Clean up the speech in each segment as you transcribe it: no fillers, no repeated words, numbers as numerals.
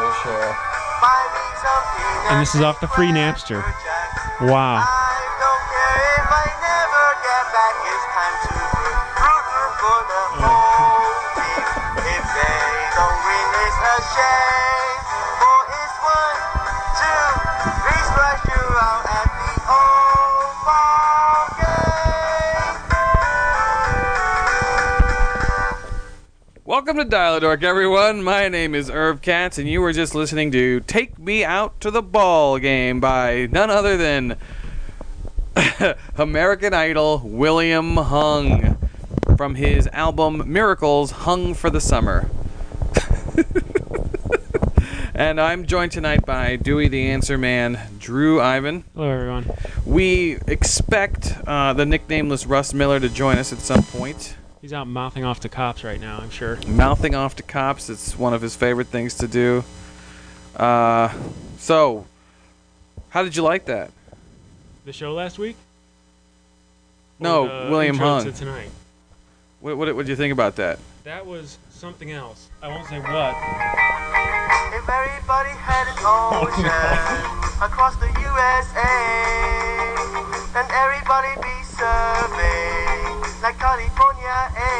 share. And this is off the free Napster. Wow. Welcome to Dial-A-Dork, everyone. My name is Irv Katz, and you were just listening to Take Me Out to the Ball Game by none other than American Idol William Hung from his album Miracles Hung for the Summer. And I'm joined tonight by Dewey the Answer Man, Drew Ivan. Hello, everyone. We expect the nicknameless Russ Miller to join us at some point. He's out mouthing off to cops right now, I'm sure. Mouthing off to cops, it's one of his favorite things to do. So, how did you like that? The show last week? No, William intro Hung. to tonight? What did you think about that? That was something else. I won't say what. If everybody had an ocean across the USA, then everybody be surveyed like California,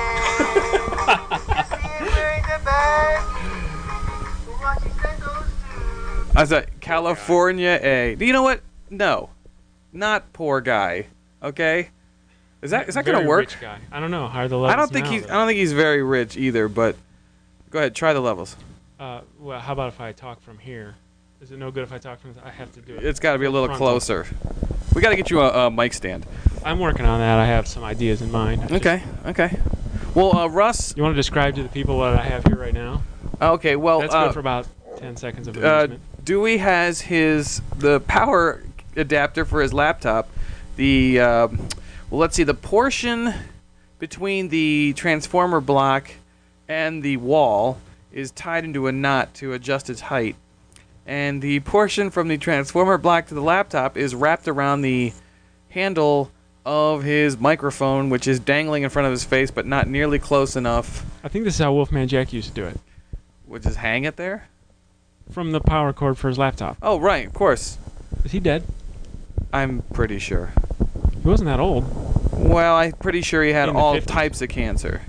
You see him wearing the baggy, watching those two. I was like, California A. You know what? No, not poor guy. Okay, is that gonna work? Rich guy. I don't know. How are the levels? I don't think he's very rich either. But go ahead, try the levels. Well, how about if I talk from here? Is it no good if I talk from? I have to do it. It's got to be a little frontal. closer. We got to get you a mic stand. I'm working on that. I have some ideas in mind. Okay. Well, Russ. You want to describe to the people what I have here right now? Okay. Well, That's good for about 10 seconds of amusement. Dewey has the power adapter for his laptop. Let's see, the portion between the transformer block and the wall is tied into a knot to adjust its height. And the portion from the transformer block to the laptop is wrapped around the handle of his microphone, which is dangling in front of his face, but not nearly close enough. I think this is how Wolfman Jack used to do it. Would just hang it there? From the power cord for his laptop. Oh, right, of course. Is he dead? I'm pretty sure. He wasn't that old. Well, I'm pretty sure he had In the all 50s. types of cancer.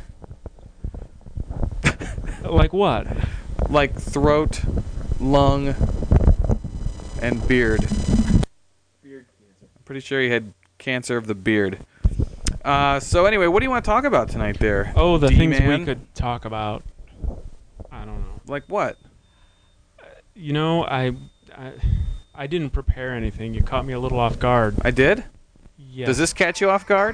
Like what? Like throat, lung, and beard. Beard cancer. I'm pretty sure he had cancer of the beard. So anyway, what do you want to talk about tonight there? Oh, the things D-man? we could talk about. I don't know. Like what? You know, I didn't prepare anything. You caught me a little off guard. I did? Yes. Does this catch you off guard?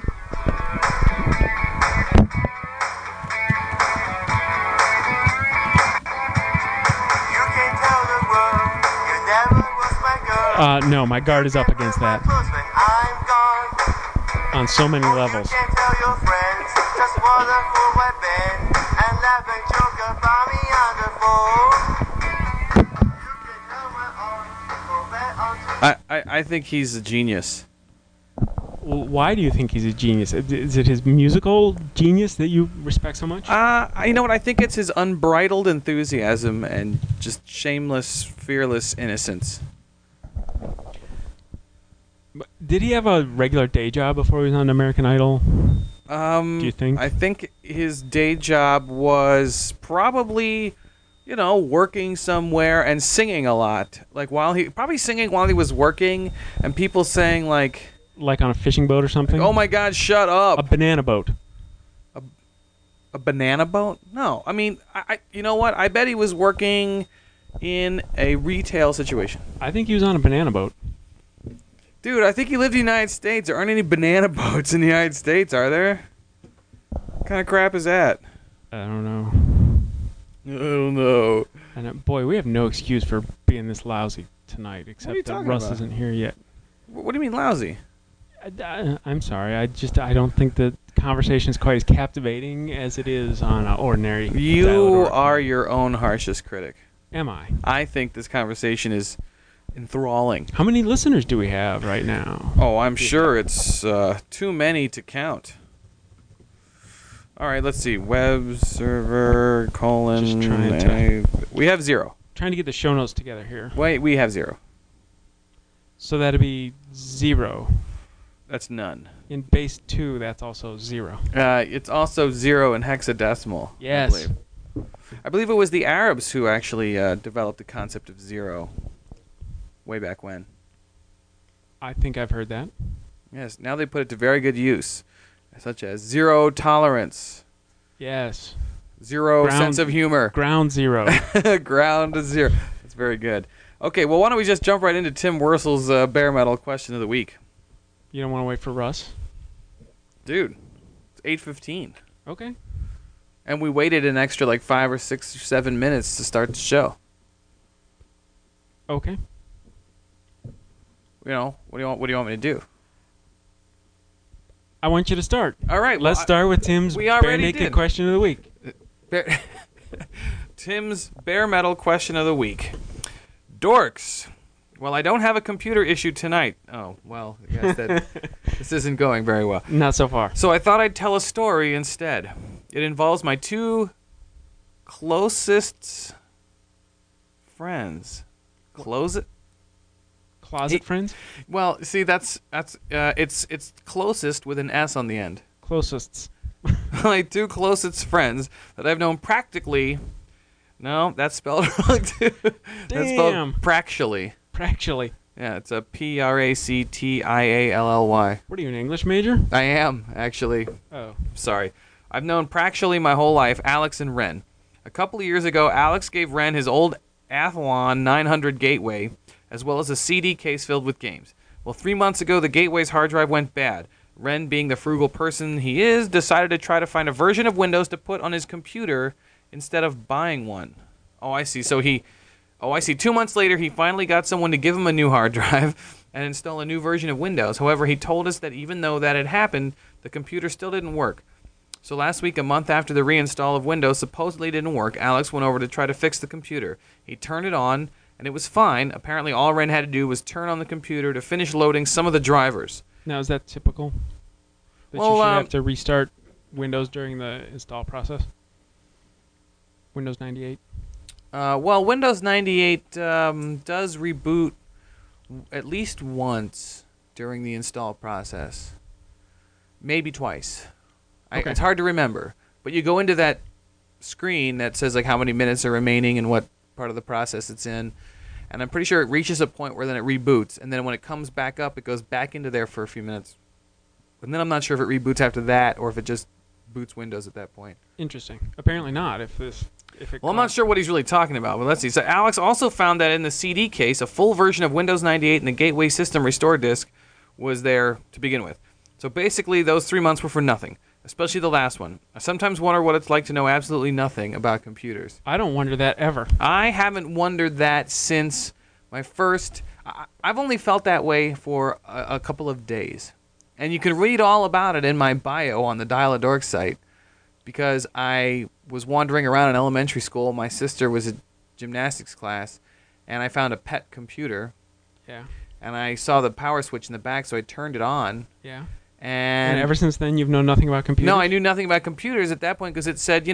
You can tell the world you never was my girl. No, my guard is up against that Close when I'm gone. on so many levels. You can tell your friends just what a fool I've been, and laugh and joke about me on the phone. You can tell my arm, go back onto I think he's a genius. Why do you think he's a genius? Is it his musical genius that you respect so much? You know what? I think it's his unbridled enthusiasm and just shameless, fearless innocence. Did he have a regular day job before he was on American Idol? Do you think? I think his day job was probably, working somewhere and singing a lot. Like probably singing while he was working, and people saying like, Like on a fishing boat or something? "Oh my God, shut up!" A banana boat. A banana boat? No, I mean, I you know what? I bet he was working in a retail situation. I think he was on a banana boat. Dude, I think he lived in the United States. There aren't any banana boats in the United States, are there? What kind of crap is that? I don't know. I don't know. And boy, we have no excuse for being this lousy tonight, you except that talking Russ about? isn't here yet. What do you mean lousy? I'm sorry. I don't think the conversation is quite as captivating as it is on ordinary. You Dial-A-Dork. are your own harshest critic. Am I? I think this conversation is enthralling. How many listeners do we have right now? Oh, I'm sure it's too many to count. All right, let's see. Web server, colon. Just trying to- We have 0. trying to get the show notes together here. Wait, we have 0. So that'd be 0. That's none. In base 2, that's also 0. It's also 0 in hexadecimal. Yes. I believe it was the Arabs who actually developed the concept of 0 way back when. I think I've heard that. Yes, now they put it to very good use, such as 0 tolerance, Yes. 0 sense of humor, Ground 0. ground 0. That's very good. Okay, well, why don't we just jump right into Tim Worsel's bare metal question of the week? You don't want to wait for Russ? Dude, it's 8:15. Okay. And we waited an extra like 5 or 6 or 7 minutes to start the show. Okay. You know, what do you want me to do? I want you to start. All right. Let's start with Tim's we bare already naked did. question of the week. Tim's bare metal question of the week. Dorks. Well, I don't have a computer issue tonight. Oh, well, I guess that this isn't going very well. Not so far. So I thought I'd tell a story instead. It involves my 2 closest friends. Closet friends? Well, see, it's closest with an S on the end. Closest. My 2 closest friends that I've known practically. No, that's spelled wrong too. That's spelled Damn. practically. Practically. Yeah, it's a Practially. What are you, an English major? I am, actually. Oh. Sorry. I've known practically my whole life Alex and Ren. A couple of years ago, Alex gave Ren his old Athlon 900 Gateway, as well as a CD case filled with games. Well, 3 months ago, the Gateway's hard drive went bad. Ren, being the frugal person he is, decided to try to find a version of Windows to put on his computer instead of buying one. Oh, I see. 2 months later, he finally got someone to give him a new hard drive and install a new version of Windows. However, he told us that even though that had happened, the computer still didn't work. So last week, a month after the reinstall of Windows supposedly didn't work, Alex went over to try to fix the computer. He turned it on, and it was fine. Apparently, all Ren had to do was turn on the computer to finish loading some of the drivers. Now, is that typical? That Well, you should have to restart Windows during the install process? Windows 98? Well, Windows 98 does reboot at least once during the install process. Maybe twice. Okay. It's hard to remember. But you go into that screen that says like how many minutes are remaining and what part of the process it's in. And I'm pretty sure it reaches a point where then it reboots. And then when it comes back up, it goes back into there for a few minutes. And then I'm not sure if it reboots after that or if it just boots Windows at that point. Interesting. Apparently not. Well, I'm not sure what he's really talking about, but let's see. So Alex also found that in the CD case, a full version of Windows 98 and the Gateway System Restore disk was there to begin with. So basically, those 3 months were for nothing, especially the last one. I sometimes wonder what it's like to know absolutely nothing about computers. I don't wonder that ever. I haven't wondered that since my first... I've only felt that way for a couple of days. And you can read all about it in my bio on the Dial a Dork site, because I was wandering around in elementary school. My sister was in gymnastics class, and I found a pet computer. Yeah. And I saw the power switch in the back, so I turned it on. Yeah. And ever since then, you've known nothing about computers? No, I knew nothing about computers at that point because it said,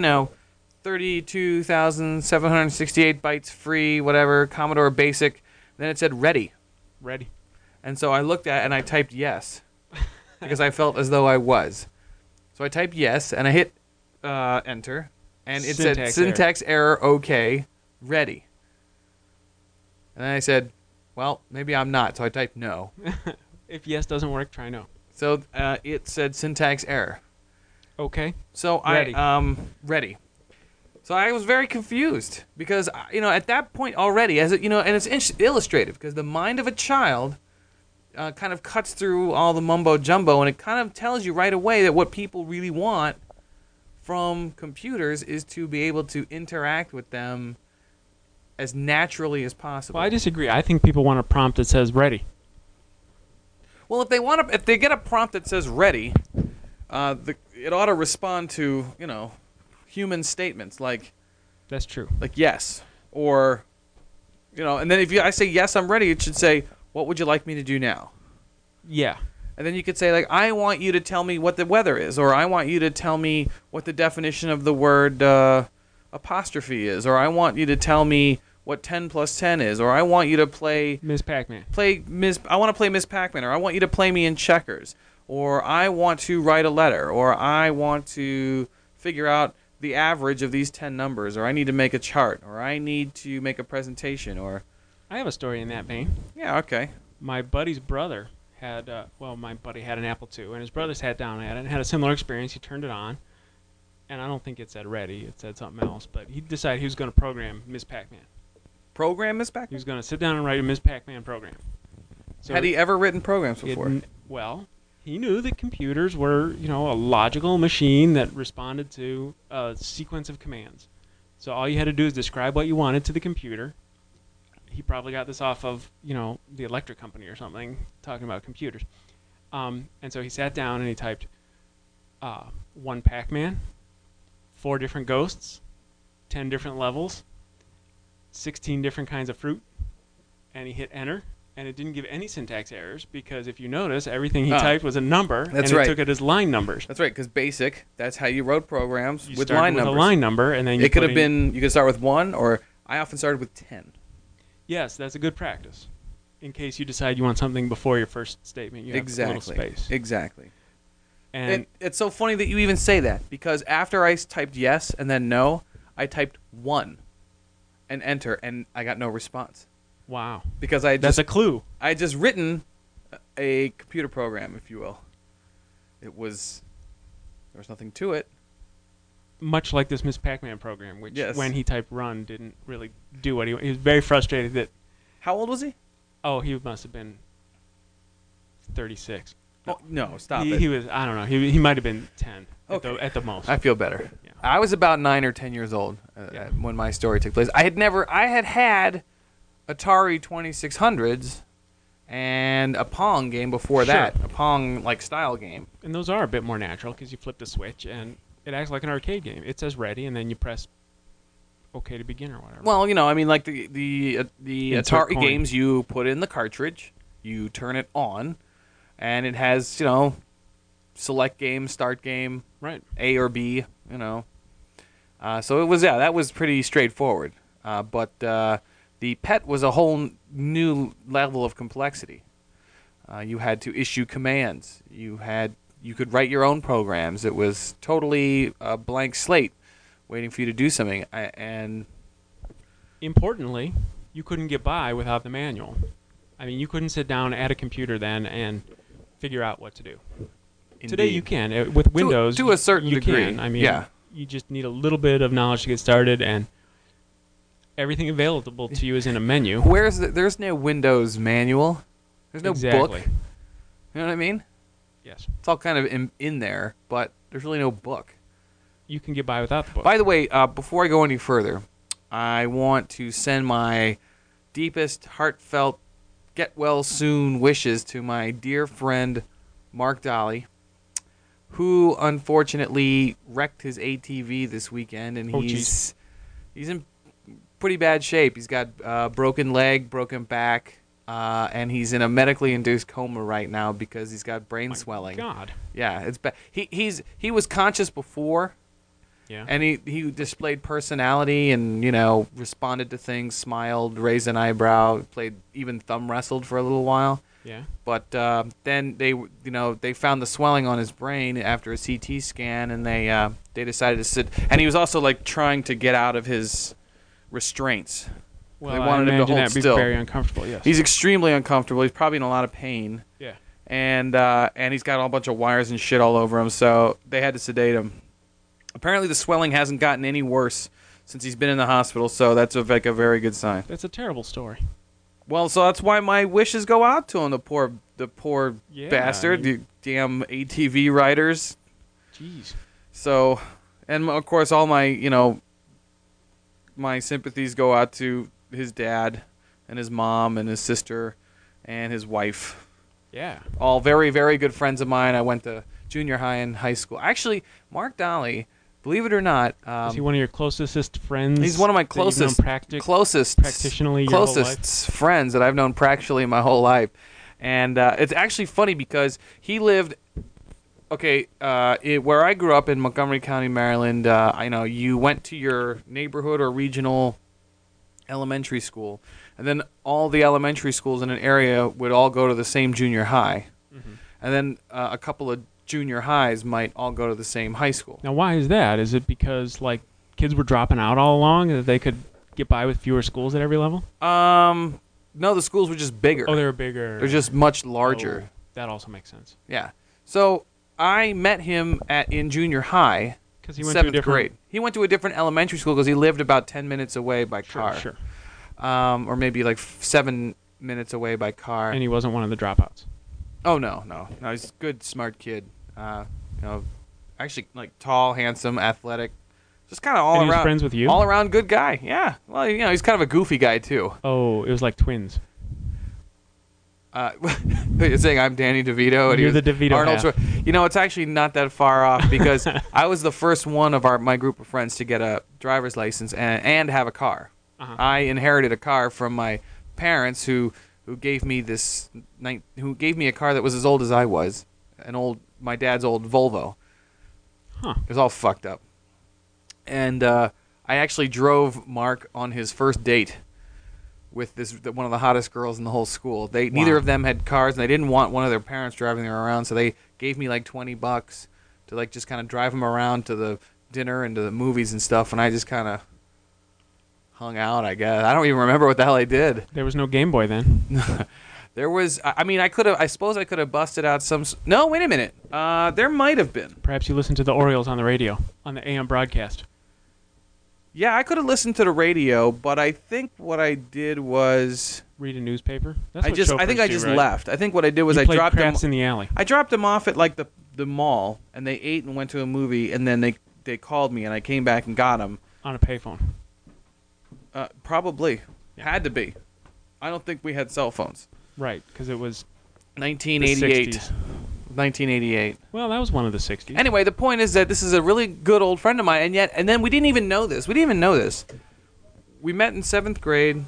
32,768 bytes free, whatever, Commodore Basic. Then it said ready. Ready. And so I looked at it and I typed yes because I felt as though I was. So I typed yes and I hit enter, and it said syntax error, okay, ready. And then I said, well, maybe I'm not, so I typed no. If yes doesn't work, try no. So it said syntax error. Okay. So ready. Ready. So I was very confused because at that point already, and it's illustrative because the mind of a child kind of cuts through all the mumbo jumbo, and it kind of tells you right away that what people really want from computers is to be able to interact with them as naturally as possible. Well, I disagree. I think people want a prompt that says ready. Well, if they get a prompt that says ready, it ought to respond to human statements like. That's true. Like yes, or and then if I say yes, I'm ready, it should say, what would you like me to do now? Yeah. And then you could say, like, I want you to tell me what the weather is, or I want you to tell me what the definition of the word apostrophe is, or I want you to tell me what 10 plus 10 is, or I want you to play Ms. Pac-Man. I want to play Miss Pac-Man, or I want you to play me in checkers, or I want to write a letter, or I want to figure out the average of these 10 numbers, or I need to make a chart, or I need to make a presentation, or I have a story in that vein. yeah, okay. My buddy's brother had, my buddy had an Apple II, and his brother sat down at it and had a similar experience. He turned it on, and I don't think it said ready. It said something else, but he decided he was going to program Ms. Pac-Man. Program Miss He Pac-Man? was going to sit down and write a Ms. Pac-Man program. So Had he ever written programs before? He knew that computers were, a logical machine that responded to a sequence of commands. So all you had to do is describe what you wanted to the computer. He probably got this off of, the electric company or something, talking about computers. And so he sat down and he typed 1 Pac-Man, 4 different ghosts, 10 different levels, 16 different kinds of fruit, and he hit enter. And it didn't give any syntax errors because if you notice, everything he typed was a number, That's and right. it took it as line numbers. That's right, because BASIC, that's how you wrote programs You with started line with numbers. a line number, and then you It could put have in- been, you could start with 1, or I often started with 10. Yes, that's a good practice. In case you decide you want something before your first statement, you have a Exactly. little space. Exactly. And It's so funny that you even say that, because after I typed yes and then no, I typed 1 and enter, and I got no response. wow, Because I that's just a clue. I had just written a computer program, if you will. There was nothing to it. Much like this Miss Pac-Man program, which Yes. when he typed run didn't really do what he was very frustrated that, How old was he? he must have been 36. Oh, no, stop he, it. he was, I don't know, he might have been 10 Okay. at the most. I feel better. Yeah. I was about 9 or 10 years old Yeah. when my story took place. I had Atari 2600s and a Pong game before Sure. that, a Pong like style game. And those are a bit more natural because you flip the switch and it acts like an arcade game. It says ready, and then you press OK to begin or whatever. Well, I mean, like the Insert Atari coin. games, you put in the cartridge, you turn it on, and it has select game, start game, right. A or B, So it was that was pretty straightforward. But the PET was a whole new level of complexity. You had to issue commands. You could write your own programs. It was totally a blank slate, waiting for you to do something. And Importantly, you couldn't get by without the manual. I mean, you couldn't sit down at a computer then and figure out what to do. Today indeed. you can. With Windows, to a certain you degree, can. I mean, yeah. you just need a little bit of knowledge to get started, and everything available to you is in a menu. There's no Windows manual. There's no Exactly. book. You know what I mean? Yes. It's all kind of in there, but there's really no book. You can get by without the book. By the way, before I go any further, I want to send my deepest, heartfelt, get well soon wishes to my dear friend Mark Dolly, who unfortunately wrecked his ATV this weekend, and Oh, he's in pretty bad shape. He's got broken leg, broken back, and he's in a medically induced coma right now because he's got brain swelling. God. Yeah, it's bad. He was conscious before. Yeah. And he displayed personality and, responded to things, smiled, raised an eyebrow, even thumb wrestled for a little while. Yeah. But then they found the swelling on his brain after a CT scan, and they decided to sit. And he was also trying to get out of his restraints. Well, They I wanted him to imagine hold that'd be still. very uncomfortable. Yes. He's extremely uncomfortable. He's probably in a lot of pain, yeah. and he's got a whole bunch of wires and shit all over him. So they had to sedate him. Apparently, the swelling hasn't gotten any worse since he's been in the hospital, so that's a very good sign. That's a terrible story. Well, so that's why my wishes go out to him, the poor Yeah, bastard, I mean- the damn ATV riders. Jeez. So, and of course, all my my sympathies go out to his dad and his mom and his sister and his wife. Yeah. All very, very good friends of mine. I went to junior high and high school. Actually, Mark Dolly, believe it or not, Is he one of your closest friends? he's one of my that you've known closest practically your whole closest friends that I've known practically my whole life. And it's actually funny because he lived, where I grew up in Montgomery County, Maryland. I know you went to your neighborhood or regional elementary school, and then all the elementary schools in an area would all go to the same junior high, and then a couple of junior highs might all go to the same high school. Now, why is that? Is it because like kids were dropping out all along that they could get by with fewer schools at every level? No, the schools were just bigger. Oh, they were bigger. They're just much larger. Oh, that also makes sense. Yeah. So I met him in junior high, Because he went to a 7th different grade. He went to a different elementary school because he lived about 10 minutes away by car. Sure. Or maybe like 7 minutes away by car. And he wasn't one of the dropouts. Oh, no. He's a good, smart kid. Actually, like tall, handsome, athletic. Just kind of all And he was around. friends with you? All around good guy. Yeah. Well, he's kind of a goofy guy too. Oh, it was like twins. You're saying I'm Danny DeVito and You're he was the DeVito Arnold half. It's actually not that far off because I was the first one of my group of friends to get a driver's license and have a car. Uh-huh. I inherited a car from my parents who gave me a car that was as old as I was, my dad's old Volvo. Huh. It was all fucked up. And I actually drove Mark on his first date with one of the hottest girls in the whole school. Neither of them had cars, and they didn't want one of their parents driving them around, so they gave me like $20 to like just kind of drive them around to the dinner and to the movies and stuff, and I just kind of hung out, I guess. I don't even remember what the hell I did. There was no Game Boy then. There was, I suppose I could have busted out some, no, wait a minute. There might have been. Perhaps you listened to the Orioles on the radio, on the AM broadcast. Yeah, I could have listened to the radio, but I think what I did was Read a newspaper. That's I what think chauffeurs I do, just right? left. I think what I did was You I played dropped them. craps in the alley. I dropped them off at like the mall, and they ate and went to a movie, and then they called me, and I came back and got them. On a payphone. Probably Yeah. had to be. I don't think we had cell phones. Right, because it was 1988. the 60s. 1988. Well, that was one of the 60s. Anyway, the point is that this is a really good old friend of mine, and then we didn't even know this. We We met in 7th grade.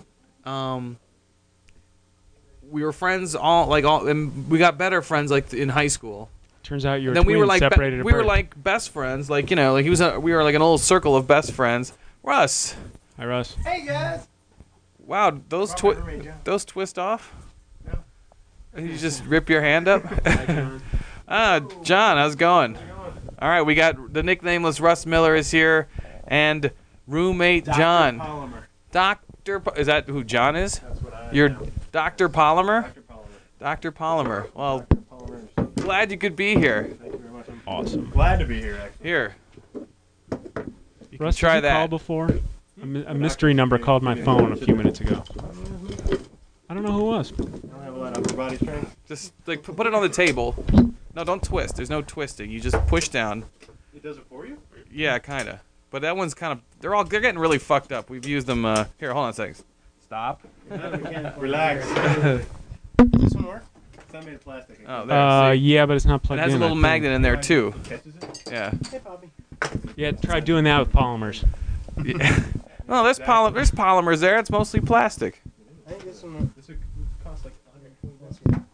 We were friends and we got better friends like in high school. Turns out you were Then we were like separated at we were birth. like best friends, like we were like an old circle of best friends. Russ, Hi, Russ. Hey guys! wow, those twist off. No. You just rip your hand up. John, how's it going? All right, we got the nicknameless Russ Miller is here, and roommate John. Polymer. Is that who John is? That's what I You're am. Dr. Polymer? Dr. Polymer. Dr. Polymer. Well, Dr. Polymer. glad you could be here. Thank you very much. I'm Awesome. glad to be here, actually. Here. You can Russ, try did you call that. before? A mystery number called my phone a few minutes ago. I don't know who it was. I don't have a lot of upper body strength. Just like put it on the table. No, don't twist. There's no twisting. You just push down. It does it for you? Yeah, kind of. But that one's kind of. They're getting really fucked up. We've used them. Here, hold on a second. Stop. Relax. Does this one work? It's not made of plastic. Oh, there. See? Yeah, but it's not It plugged has in. a little I think. magnet in there too. Catches it? Yeah. Hey, Bobby. Yeah, try doing that with polymers. No, there's polymers there. It's mostly plastic. I think this one would cost like $120.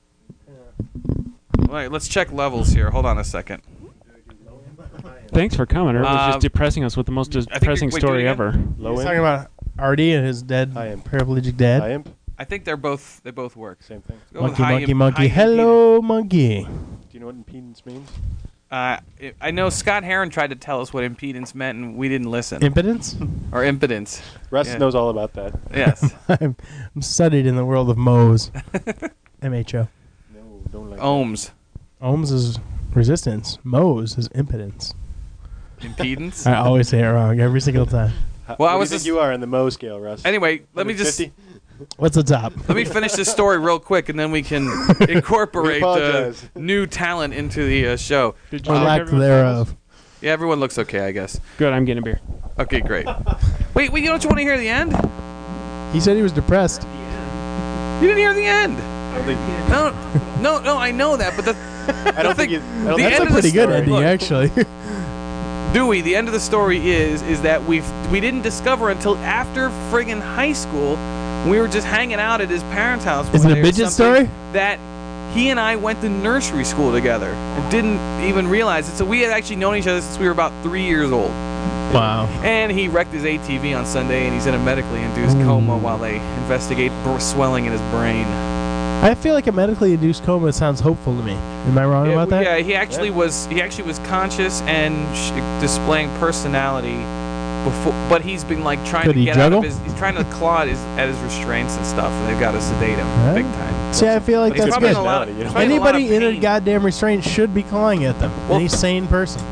Yeah. All right, let's check levels here. Hold on a second. Thanks for coming. It was Uh, just depressing us with the most you're- depressing wait, do it story again? ever. Low He's imp, talking about Artie and his dead high imp, paraplegic dad. high imp, I think they both work. same thing. Go with Monkey, high monkey, imp- monkey. high Hello, monkey. Do you know what impedance means? I know Scott Heron tried to tell us what impedance meant, and we didn't listen. Impotence? Or impedance. Russ Yeah. knows all about that. Yes. I'm studied in the world of Mohs. MHO. No, don't like Ohms. Ohms is resistance. Mohs is impotence. Impedance. I always say it wrong every single time. that. Well, I What was do you just- think you are in the Mo scale, Russ? Anyway, let me just 150? What's the top? let me finish this story real quick, and then we can incorporate We apologize. new talent into the show. Did Or check lack everyone's thereof. Yeah, everyone looks okay, I guess. levels? Good, I'm getting a beer. Okay, great. Wait, you don't want to hear the end? He said he was depressed. You didn't hear the end. I don't think. No, I know that, but I don't think. thing- I don't the think That's end a of the pretty good story- ending, look. actually. Dewey, the end of the story is that we didn't discover until after friggin' high school. We were just hanging out at his parents' house. Is one it a day or midget something, story? That he and I went to nursery school together and didn't even realize it. So we had actually known each other since we were about 3 years old. Wow. And he wrecked his ATV on Sunday, and he's in a medically induced coma while they investigate swelling in his brain. I feel like a medically induced coma sounds hopeful to me. Am I wrong about that? Yeah, he actually was conscious and displaying personality before, but he's been like trying Could to he get juggle? out of his. He's trying to claw at his restraints and stuff, and they've got to sedate him Huh? big time. See, I feel like But he's that's probably good. in a lot of, Personality, you know? he's probably in a lot Anybody of in a pain. goddamn restraint should be clawing at them. Well- Any sane person.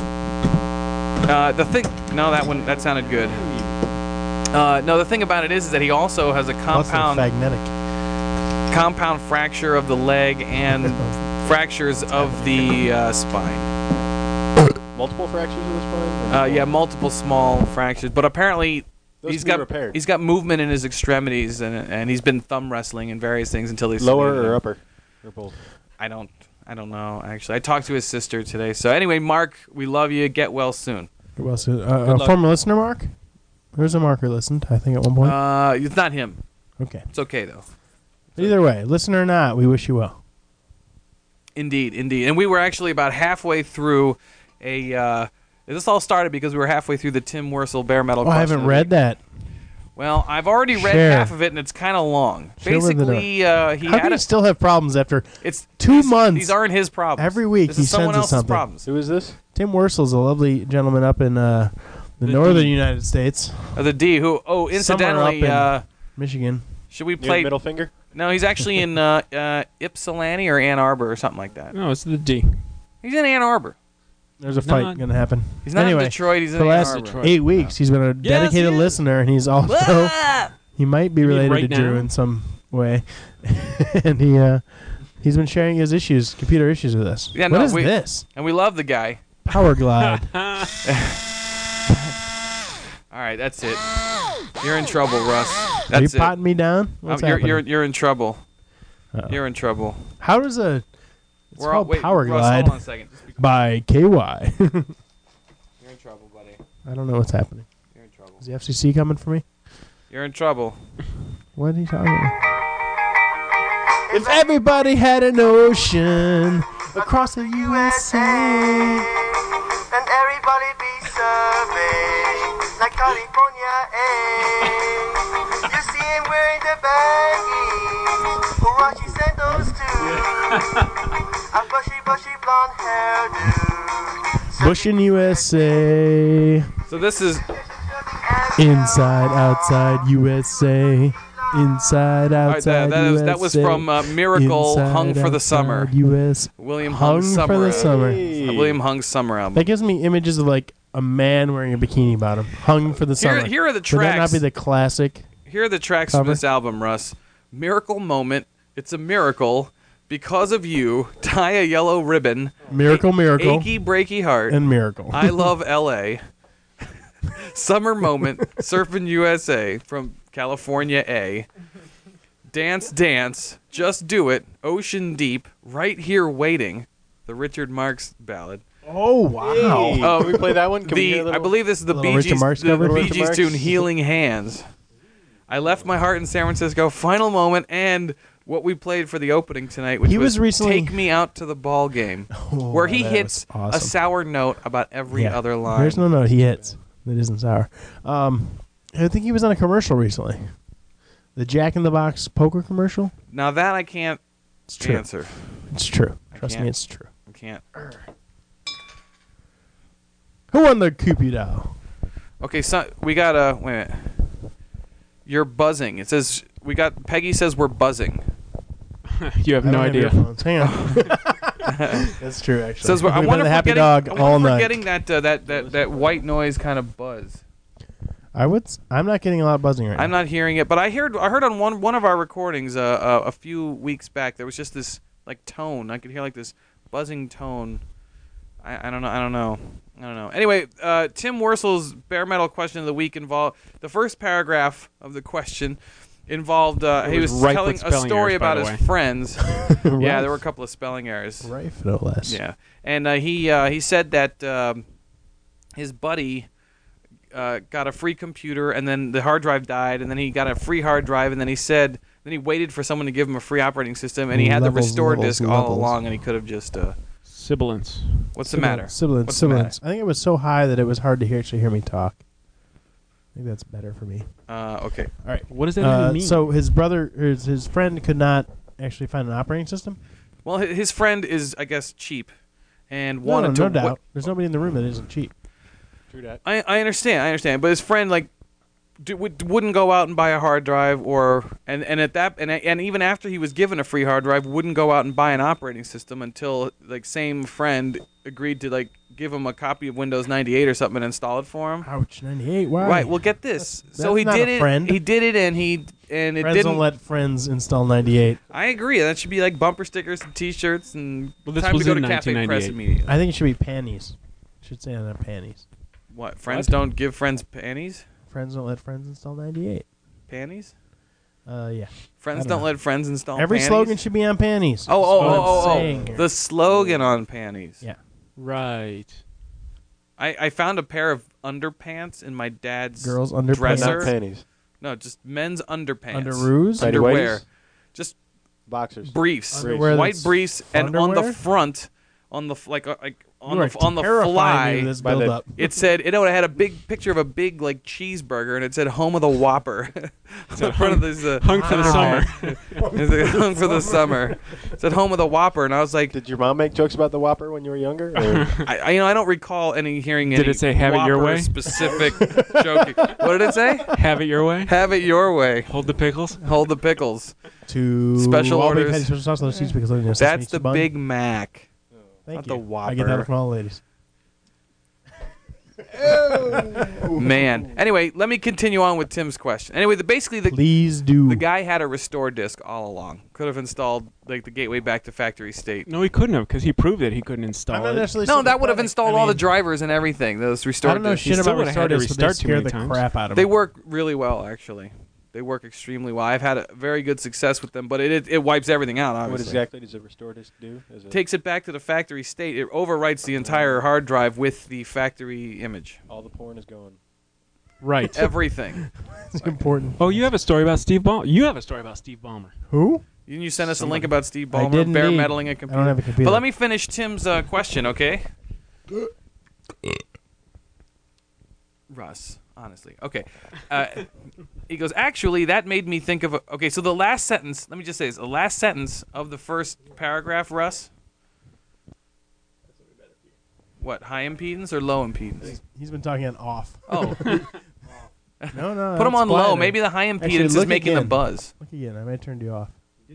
The thing, no, that sounded good. No, the thing about it is that he also has a Plus they're compound fracture of the leg and fractures of the spine. Multiple fractures of the spine? Yeah, multiple small fractures, but apparently Those he's can be got repaired. he's got movement in his extremities, and he's been thumb wrestling and various things until he's Lower sedated. or upper? Or both? I don't know actually. I talked to his sister today. So anyway, Mark, we love you. Get well soon. Well, so, Good luck. former listener, Mark? There's a marker listened, I think, at one point. It's not him. Okay. It's okay though. Either way, listener or not, we wish you well. Indeed. And we were actually about halfway through a. This all started because we were halfway through the Tim Wursel Bare Metal. Oh, I Question haven't of the read Week. that. Well, I've already read Share. half of it, and it's kind of long. Share with the Basically, he How had can a. you still have problems after It's 2 months? These aren't his problems. Every week this he is someone sends us else's something. problems. Who is this? Tim Wurzel's a lovely gentleman up in the northern United States, The D. Who? Oh, incidentally, Somewhere up Michigan. should we Near the play? middle finger? No, he's actually in Ypsilanti or Ann Arbor or something like that. No, it's the D. He's in Ann Arbor. There's a fight Not- going to happen. He's not Anyway, in Detroit. He's in for the Ann last Arbor. Detroit. 8 weeks, he's been a dedicated he is. listener, and he's also Ah! he might be You mean related right to Drew now? in some way, and he's been sharing his computer issues with us. Yeah, What no, is we- this? And we love the guy. Power Glide. All right, that's it. You're in trouble, Russ. Are you That's it. potting me down? What's you're happening? in trouble. Uh-oh. You're in trouble. How does it's called wait, Power Russ, Glide hold on a second. Just be by KY. You're in trouble, buddy. I don't know what's happening. You're in trouble. Is the FCC coming for me? You're in trouble. What are you talking about? If everybody had an ocean across the USA. And everybody be surveyed like California, eh? You see him wearing the baggies, Huarachi sandals too. A bushy blonde hairdo. Bush in USA. So this is Inside, outside USA. Inside, all right. outside That was from Miracle, Inside, Hung for the Summer. outside US. William Hung Hung's for summer. the summer. William Hung's summer album. That gives me images of like a man wearing a bikini bottom. Hung for the summer. Here are the Would that not tracks. be the classic? Here are the tracks from cover? this album, Russ. Miracle Moment. It's a miracle. Because of you. Tie a yellow ribbon. Miracle, miracle, Achy breaky heart. and miracle. I love L.A. Summer Moment, Surfing USA from California A. Dance, Dance, Just Do It, Ocean Deep, Right Here Waiting, the Richard Marx ballad. Oh wow! Oh, Can we play that one? Can we hear a I little? believe this is the Little Bee Richard Gees, Marx the cover? Bee Richard Gees Marx? tune "Healing Hands." I left my heart in San Francisco. Final moment, and what we played for the opening tonight, which He was recently- "Take Me Out to the Ball Game," Oh, where he that hits was awesome. a sour note about every Yeah. other line. There's no note he hits that isn't sour. I think he was on a commercial recently. The Jack in the Box poker commercial. Now that I can't It's true. answer. It's true. I Trust can't. me, it's true. I can't. Who won the Cupido? Okay, so we got wait a minute. You're buzzing. It says we got Peggy says we're buzzing. You have I no don't idea. earphones. Hang on. That's true, actually. Says I We've wonder been if the we're happy getting, dog I wonder all if we're night. getting that white noise kind of buzz. I'm not getting a lot of buzzing right I'm now. not hearing it, but I heard on one of our recordings a few weeks back there was just this like tone. I could hear like this buzzing tone. I don't know. Anyway, Tim Wurzel's bare metal question of the week involved the first paragraph of the question involved he was was rife telling with a spelling story errors, by about the his way. friends. Yeah, there were a couple of spelling errors. Rife, no less. Yeah, and he said that his buddy got a free computer, and then the hard drive died, and then he got a free hard drive, and then he waited for someone to give him a free operating system, and he had the Levels, restore levels, disk all levels. along, and he could have just Sibilance. What's the matter? Sibilance. What's the matter? I think it was so high that it was hard to actually hear me talk. I think that's better for me. Okay. All right. What does that even mean? So his brother, his friend, could not actually find an operating system. Well, his friend is, I guess, cheap, and No wanted to. doubt. There's nobody in the room that isn't cheap. True that. I understand, but his friend wouldn't go out and buy a hard drive, and even after he was given a free hard drive, wouldn't go out and buy an operating system until same friend agreed to give him a copy of Windows 98 or something and install it for him. Ouch, 98. Why? Right. Well, get this. That's So he not did a it. friend. He did it, and it Friends didn't. don't let friends install 98. I agree. That should be like bumper stickers and T-shirts, and Well, this time was to go in to Cafe Press 1998. immediately. I think it should be panties. It should say on their panties. What? Friends don't give friends panties? Friends don't let friends install 98. Panties? Yeah. Friends I don't don't know. let friends install Every panties? slogan should be on panties. Oh, That's what I'm saying oh. here. The slogan on panties. Yeah. Right. I found a pair of underpants in my dad's Girls underpants. dresser. Not panties. No, just men's underpants. Underoos? Tidy Underwear. whities? Just Boxers. briefs. Underwear White that's briefs, and on the underwear? front, on the on You are the terrifying fly, me with this By the- build-up. it said it had a big picture of a big cheeseburger, and it said "Home of the Whopper" in front of this. Hung for the Wow. summer. It hung for the summer. It said "Home of the Whopper," and I was like, Did your mom make jokes about the Whopper when you were younger? Or? I don't recall hearing Did any it say, "Have it your Whopper way"? specific joking. What did it say? Have it your way. Have it your way. Hold the pickles. Hold the pickles. To Special all beef orders. patty, special sauce, little cheese pickles, onion, That's sesame the bun. Big Mac. Thank not you. the Whopper. I get that from all the ladies. Man. Anyway, let me continue on with Tim's question. Anyway, basically Please do. the guy had a restore disk all along. Could have installed the gateway back to factory state. No, he couldn't have because he proved that he couldn't I'm install not it. necessarily No, saying that would have product. installed I all the mean, drivers and everything. Those I restore don't know disks. shit still about would have had to restore disks, but they restart too scare many the times. crap out of They them. work really well, actually. They work extremely well. I've had a very good success with them, but it wipes everything out, obviously. What exactly does a restore disk do? Is it Takes it back to the factory state. It overwrites the entire hard drive with the factory image. all the porn is going? Right. Everything. It's important. Oh, you have a story about Steve Ballmer. You have a story about Steve Ballmer. Who? Didn't you send us a Somebody. link about Steve I Ballmer did bare indeed. metaling a I computer? don't have a computer. But let me finish Tim's question, okay? Russ, honestly. Okay. He goes, actually, that made me think of okay, so the last sentence, let me just say this. The last sentence of the first paragraph, Russ. What, high impedance or low impedance? He's been talking on off. Oh, No. put him that's on low. quieter. Maybe the high Actually, impedance is look making the again. buzz. Look again. I may have turned you off.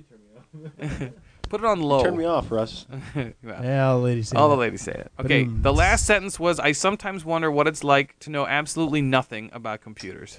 Put it on low. Turn me off, Russ. Well, Yeah, all the ladies say all the that. ladies say it. Okay, Ba-doom. the last sentence was, I sometimes wonder what it's like to know absolutely nothing about computers.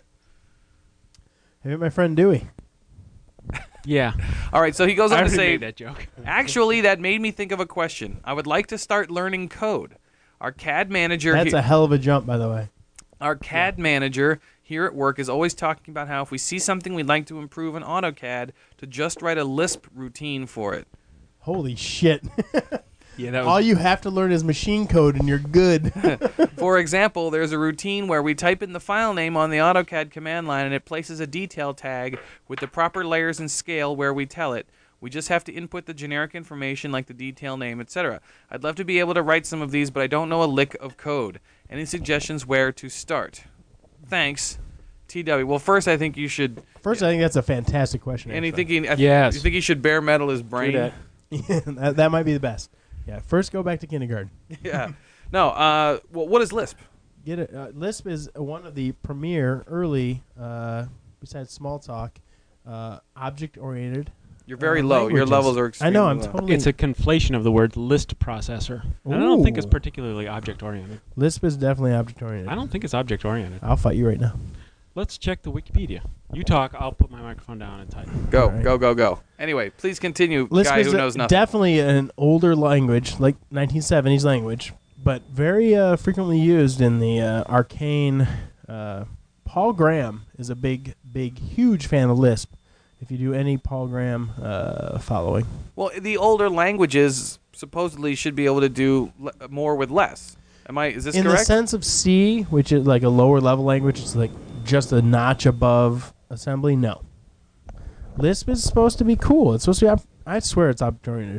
Have you met my friend Dewey? Yeah. All right, so he goes I on to already say, made that joke. actually, that made me think of a question. I would like to start learning code. Our CAD manager That's a hell of a jump, by the way. Our CAD manager here at work is always talking about how if we see something we'd like to improve in AutoCAD, to just write a Lisp routine for it. Holy shit. Yeah, that All was. you have to learn is machine code and you're good. For example, there's a routine where we type in the file name on the AutoCAD command line and it places a detail tag with the proper layers and scale where we tell it. We just have to input the generic information like the detail name, etc. I'd love to be able to write some of these, but I don't know a lick of code. Any suggestions where to start? Thanks, TW. Well, first I think you should. First, I think that's a fantastic question. And you actually. think Yes. you think he should bare metal his brain? that. that might be the best. Yeah, first go back to kindergarten. Yeah. No. Well, what is Lisp? Get it. Lisp is one of the premier early, besides Smalltalk, object-oriented. You're very low. Your languages. levels are I extremely know. I'm low. totally. It's a conflation of the word list processor. And I don't think it's Ooh. particularly object oriented. Lisp is definitely object-oriented. I don't think it's object oriented. I'll fight you right now. Let's check the Wikipedia. You talk, I'll put my microphone down and type. Go, All right. go. Anyway, please continue, Lisp guy is who knows nothing. definitely an older language, like 1970s language, but very frequently used in the arcane. Paul Graham is a big, huge fan of Lisp. If you do any Paul Graham following. Well, the older languages supposedly should be able to do more with less. Is this In correct? the sense of C, which is like a lower level language, it's like just a notch above assembly, no. Lisp is supposed to be cool. It's supposed to be, I swear it's object-oriented.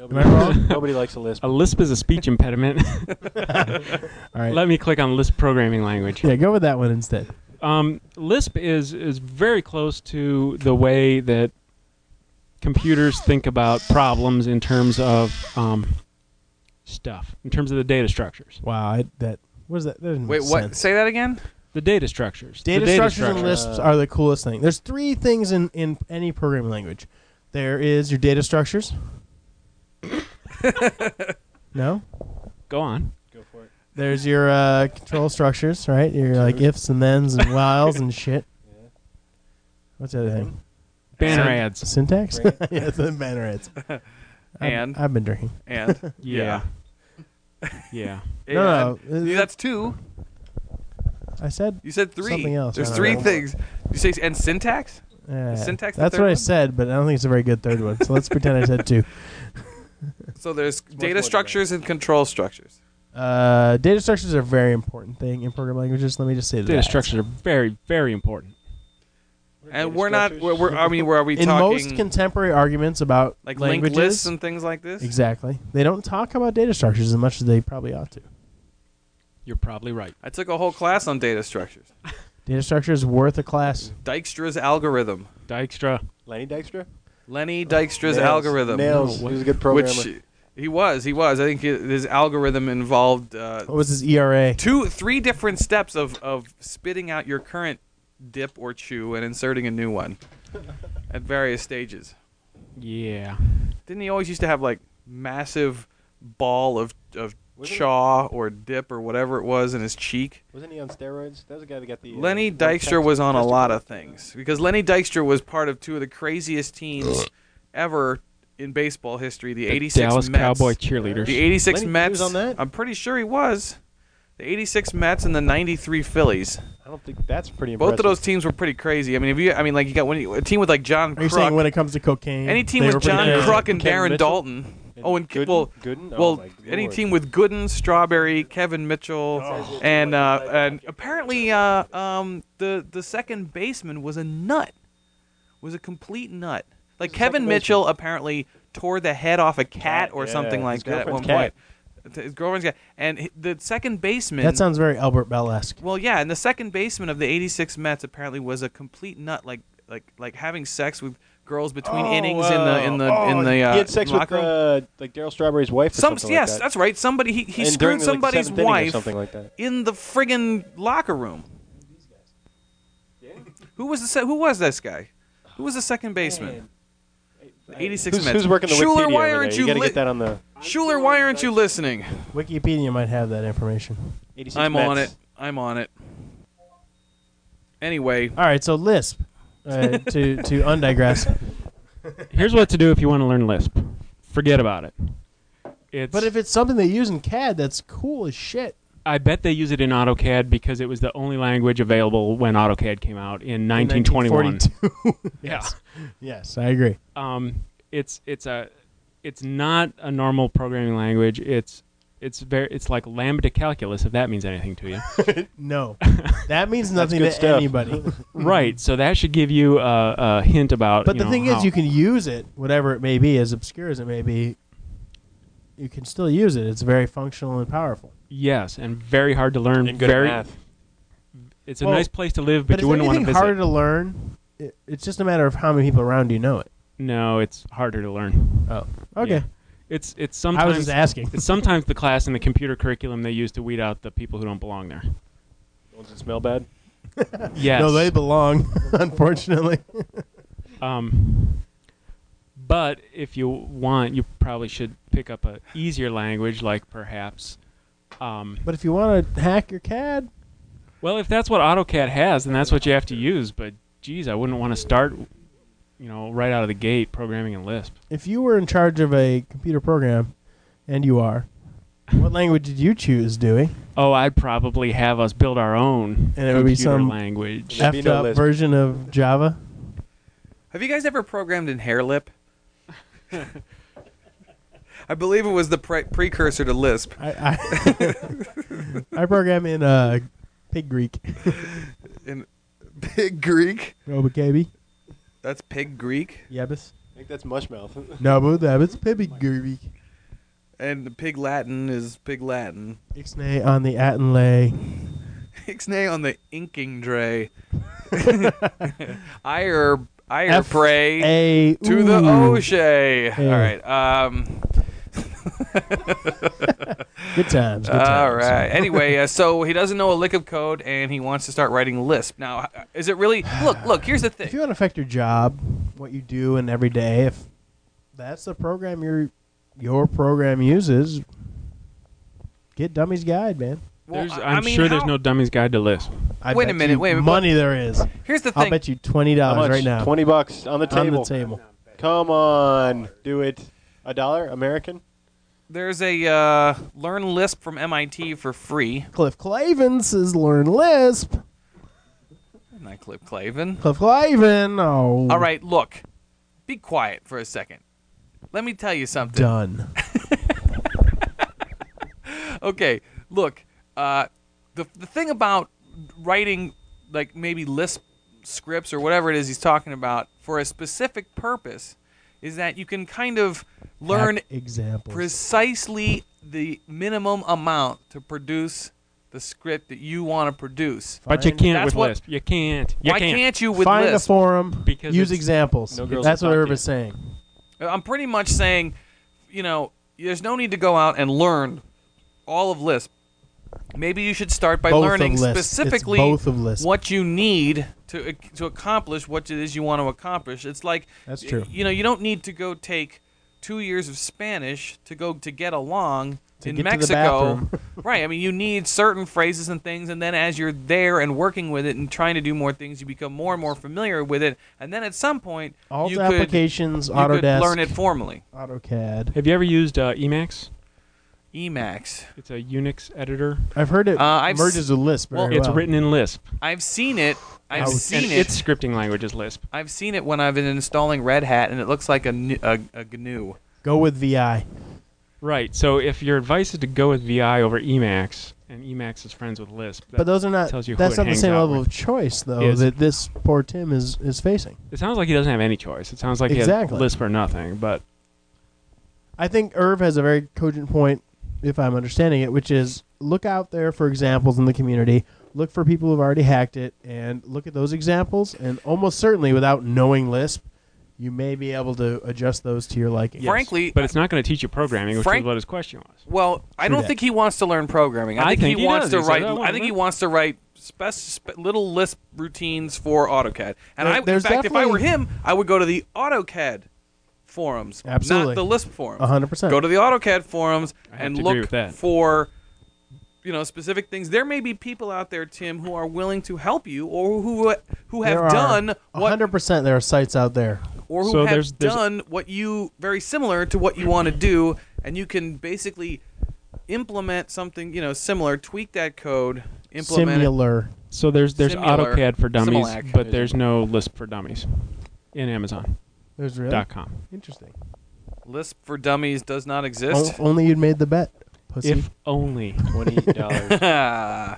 Am I wrong? Nobody likes a lisp. A Lisp is a speech impediment. All right. Let me click on Lisp programming language. Yeah, go with that one instead. Lisp is very close to the way that computers think about problems in terms of stuff, in terms of the data structures. Wow, what is that? That doesn't Wait, make what? sense. Say that again. The data structures. Data The structures and Lisps are the coolest thing. There's three things in any programming language. There is your data structures. No? Go on. Go for it. There's your control structures, right? Your like ifs and thens and whiles and shit. Yeah. What's the other thing? Banner And- ads. Syntax? Right. Yeah, the banner ads. And? I've been drinking. And Yeah. Yeah. No, Yeah, that's two. I said You said three. Something else, There's I don't three know. things. You say and syntax. syntax the That's third what I one? said, but I don't think it's a very good third one. So let's pretend I said two. So there's more data than structures and control structures. Data structures are a very important thing in programming languages. Let me just say that. Data structures are very, very important. And we're not. I mean, are we in talking most contemporary arguments about like linked languages, lists and things like this? exactly, they don't talk about data structures as much as they probably ought to. You're probably right. I took a whole class on data structures. Data structure is worth a class. Dijkstra's algorithm. Dijkstra. Lenny Dykstra? Lenny Dijkstra's Nails. algorithm. Nails. No, He was a good programmer. Which he was. I think his algorithm involved What was his ERA? three different steps of spitting out your current dip or chew and inserting a new one at various stages. Yeah. Didn't he always used to have like massive ball of Wasn't chaw or dip or whatever it was in his cheek? Wasn't he on steroids? That was the guy that got the... Lenny one Dykstra was on a lot of testicle. things because Lenny Dykstra was part of two of the craziest teams ever in baseball history, the 86 Dallas Mets. Cowboy cheerleaders. The 86 Lenny, he Mets. was on that? I'm pretty sure he was. The 86 Mets and the 93 Phillies. I don't think that's pretty impressive. Both of those teams were pretty crazy. I mean, like you got a team with like John Are you saying Kruk. when it comes to cocaine? Any team they with were pretty John crazy? Kruk and Kevin Darren Mitchell? Dalton. And Oh, and Gooden? well, Gooden? Oh, well, my any Lord. team with Gooden, Strawberry, Kevin Mitchell, and apparently the second baseman was a nut. Was a complete nut. Like Who's the Kevin second Mitchell apparently tore the head off a cat or Yeah, something like his that at one girlfriend's point. His girlfriend's cat. And the second baseman. That sounds very Albert Bell-esque. Well, yeah, and the second baseman of the 86 Mets apparently was a complete nut, like having sex with girls between innings in the he had sex with locker room. like Daryl Strawberry's wife. Or something Yes, like that. that's right. Somebody he And during screwed the, somebody's seventh inning or wife something like that. in the friggin' locker room. Who was this guy? Who was the second baseman? The 86 Mets. Who's working the Schuler, Wikipedia why over aren't there? you You got to li- get that on the Schuler, why aren't you listening? Wikipedia might have that information. 86 I'm Mets. on it. I'm on it. Anyway, All right, so Lisp. To undigress. Here's what to do if you want to learn Lisp. Forget about it. It's, But if it's something they use in CAD, that's cool as shit. I bet they use it in AutoCAD because it was the only language available when AutoCAD came out in 1921. 1942. Yeah. Yes, I agree. It's not a normal programming language. It's like lambda calculus, if that means anything to you. No, that means nothing good to stuff. anybody. Right. So that should give you a hint about. But the thing is, how- you can use it, whatever it may be, as obscure as it may be. You can still use it. It's very functional and powerful. Yes, and very hard to learn. And good very. at math. It's a Well, nice place to live, but But you is wouldn't want to anything visit. harder to learn? It's just a matter of how many people around you know it. No, it's harder to learn. Oh, okay. Yeah. It's I was sometimes just asking. it's sometimes the class in the computer curriculum they use to weed out the people who don't belong there. The ones that smell bad. Yes. No, they belong, unfortunately. But if you want, you probably should pick up a easier language, like perhaps. But if you want to hack your CAD, Well, if that's what AutoCAD has, then that's what you have to use. But geez, I wouldn't want to start, right out of the gate programming in Lisp. if you were in charge of a computer program, and you are, what language did you choose, Dewey? Oh, I'd probably have us build our own And it would be computer some language. There'd be effed no up Lisp. version of Java? have you guys ever programmed in Hairlip? I believe it was the precursor to Lisp. I I program in Pig Greek. In Pig Greek? Robocaby. That's Pig Greek? Yebus. think that's Mushmouth. No, but that it's Pibby Gurby. And the Pig Latin is Pig Latin. Ixnay on the Attenlay. Ixnay on the inking tray. Ire pray A to the O'Shea. Hey. All right. Good times. Good times. All right. Anyway, so he doesn't know a lick of code, and he wants to start writing Lisp. Now, is it really? Look. Here's the If thing. you want to affect your job, what you do and every day, if that's the program your program uses, get Dummy's Guide, man. Well, I'm sure there's no Dummy's Guide to Lisp. I Wait a bet minute, you wait a minute, money there is. Here's the I'll thing. bet you $20 How much? right now. $20 on the table. On the table. Come on, do it. $1 American? There's a Learn Lisp from MIT for free. Cliff Clavin says learn Lisp. Not Cliff Clavin. Cliff Clavin. Oh. All right, look. Be quiet for a second. Let me tell you something. Done. Okay, look. The thing about writing, like maybe Lisp scripts or whatever it is he's talking about for a specific purpose, is that you can kind of learn Hack examples. precisely the minimum amount to produce the script that you want to produce. But you Find- can't That's with what- Lisp. You can't. Why can't you with Find Lisp? a forum. Because use it's- examples. No girls That's will what talk Irv to is saying. I'm pretty much saying, there's no need to go out and learn all of Lisp. Maybe you should start by Both learning of Lisp. specifically It's both of Lisp. what you need to accomplish what it is you want to accomplish. It's like That's true. You don't need to go take 2 years of Spanish to get along To in get to the Mexico. bathroom. Right. I mean, you need certain phrases and things, and then as you're there and working with it and trying to do more things, you become more and more familiar with it, and then at some point Alt you applications, could Autodesk, learn it formally. AutoCAD. Have you ever used Emacs? Emacs. It's a Unix editor. I've heard it I've merges with Lisp very It's well. written in Lisp. I've seen it. I've Oh, seen and it. its scripting language is Lisp. I've seen it when I've been installing Red Hat, and it looks like a GNU. Go with VI. Right. So if your advice is to go with VI over Emacs, and Emacs is friends with Lisp, But those are not. tells you who That's it not the hangs same out level with. of choice, though, Is. that this poor Tim is facing. it sounds like he doesn't have any choice. It sounds like Exactly. he has Lisp or nothing. But I think Irv has a very cogent point, if I'm understanding it, which is look out there for examples in the community. Look for people who've already hacked it, and look at those examples. And almost certainly, without knowing Lisp, you may be able to adjust those to your liking. yes. Frankly, but it's not going to teach you programming, which Frank- is what his question was. well, I True don't that. think he wants to learn programming. I think he wants does. to He said, write. "I wanna I think he learn." wants to write little Lisp routines for AutoCAD. And There- in there's fact, if I were definitely- him, I would go to the AutoCAD forums, Absolutely. not the Lisp forums. 100%. Go to the AutoCAD forums I have and to agree look with that. for specific things. There may be people out there, Tim, who are willing to help you, or who have There are done what 100%. There are sites out there. or who So have there's- done what you very similar to what you want to do, and you can basically implement something similar, tweak that code, implement it. Similar. So there's Similar- AutoCAD for Dummies, Similac. but there's no Lisp for Dummies in Amazon.com. There's really interesting. Lisp for Dummies does not exist. Only you'd made the bet, pussy. If only. $20.